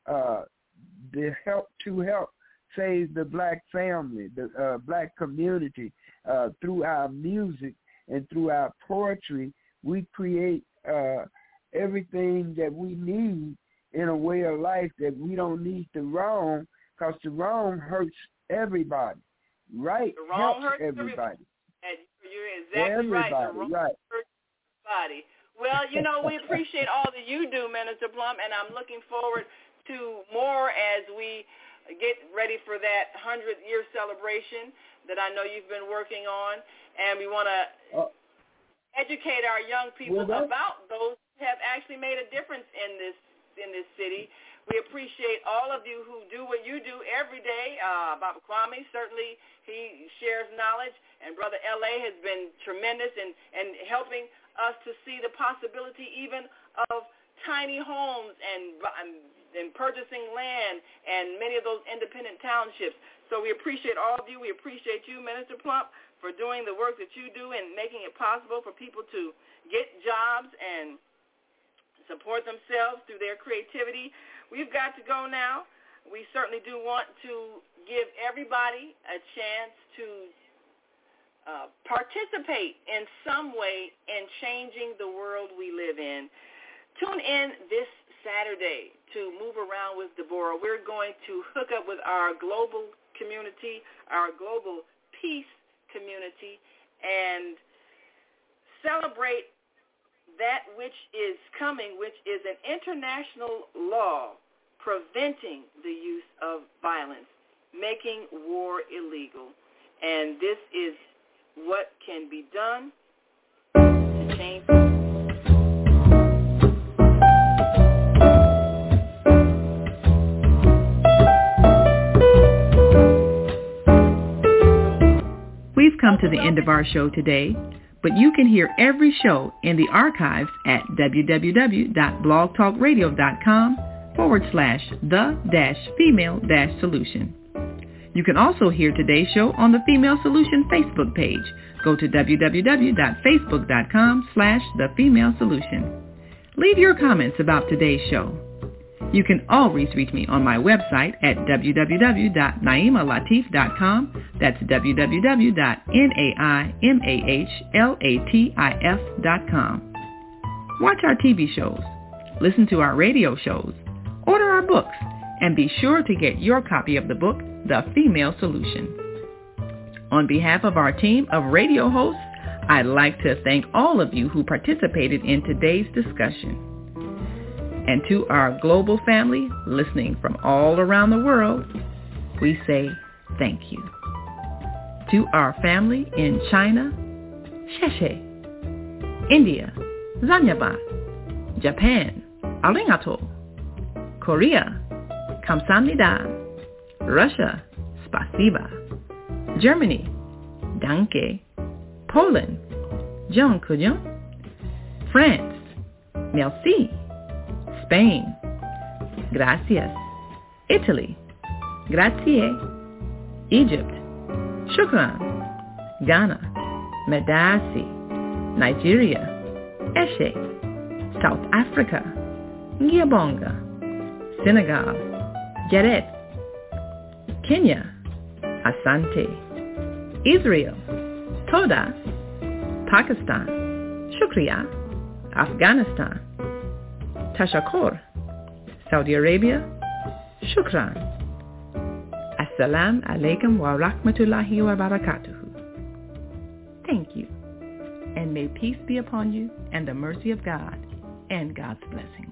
the help save the black family, the black community. Through our music and through our poetry, we create everything that we need in a way of life, that we don't need the wrong, because the wrong hurts everybody. Right? The wrong helps hurts everybody. And you're exactly right. The wrong hurts everybody. Well, we appreciate all that you do, Minister Plump, and I'm looking forward to more as we get ready for that 100-year celebration that I know you've been working on. And we want to educate our young people about those who have actually made a difference in this city. We appreciate all of you who do what you do every day. Baba Kwame, certainly he shares knowledge, and Brother L.A. has been tremendous in helping us to see the possibility even of tiny homes and purchasing land and many of those independent townships. So we appreciate all of you. We appreciate you, Minister Plump, for doing the work that you do and making it possible for people to get jobs and support themselves through their creativity. We've got to go now. We certainly do want to give everybody a chance to participate in some way in changing the world we live in. Tune in this Saturday to Move Around with Deborah. We're going to hook up with our global community, our global peace community, and celebrate that which is coming, which is an international law preventing the use of violence, making war illegal. And this is what can be done to change. come to the end of our show today, but you can hear every show in the archives at www.blogtalkradio.com/the-female-solution. You can also hear today's show on the Female Solution Facebook page. Go to www.facebook.com/thefemalesolution. Leave your comments about today's show. You can always reach me on my website at www.naimalatif.com. That's www.naimalatif.com. Watch our TV shows, listen to our radio shows, order our books, and be sure to get your copy of the book, The Female Solution. On behalf of our team of radio hosts, I'd like to thank all of you who participated in today's discussion. And to our global family listening from all around the world, we say thank you. To our family in China, Sheshe, India, Zanyaba, Japan, Arigato, Korea, Kamsahamnida, Russia, Spasiba, Germany, Danke, Poland, Dziękuję, France, Merci, Spain, Gracias, Italy, Grazie, Egypt, Shukran, Ghana, Medasi, Nigeria, Eshe, South Africa, Ngiyabonga, Senegal, Jaret, Kenya, Asante, Israel, Toda, Pakistan, Shukriya, Afghanistan, Tashakkur, Saudi Arabia, Shukran. Assalamu alaikum wa rahmatullahi wa barakatuhu. Thank you, and may peace be upon you and the mercy of God and God's blessing.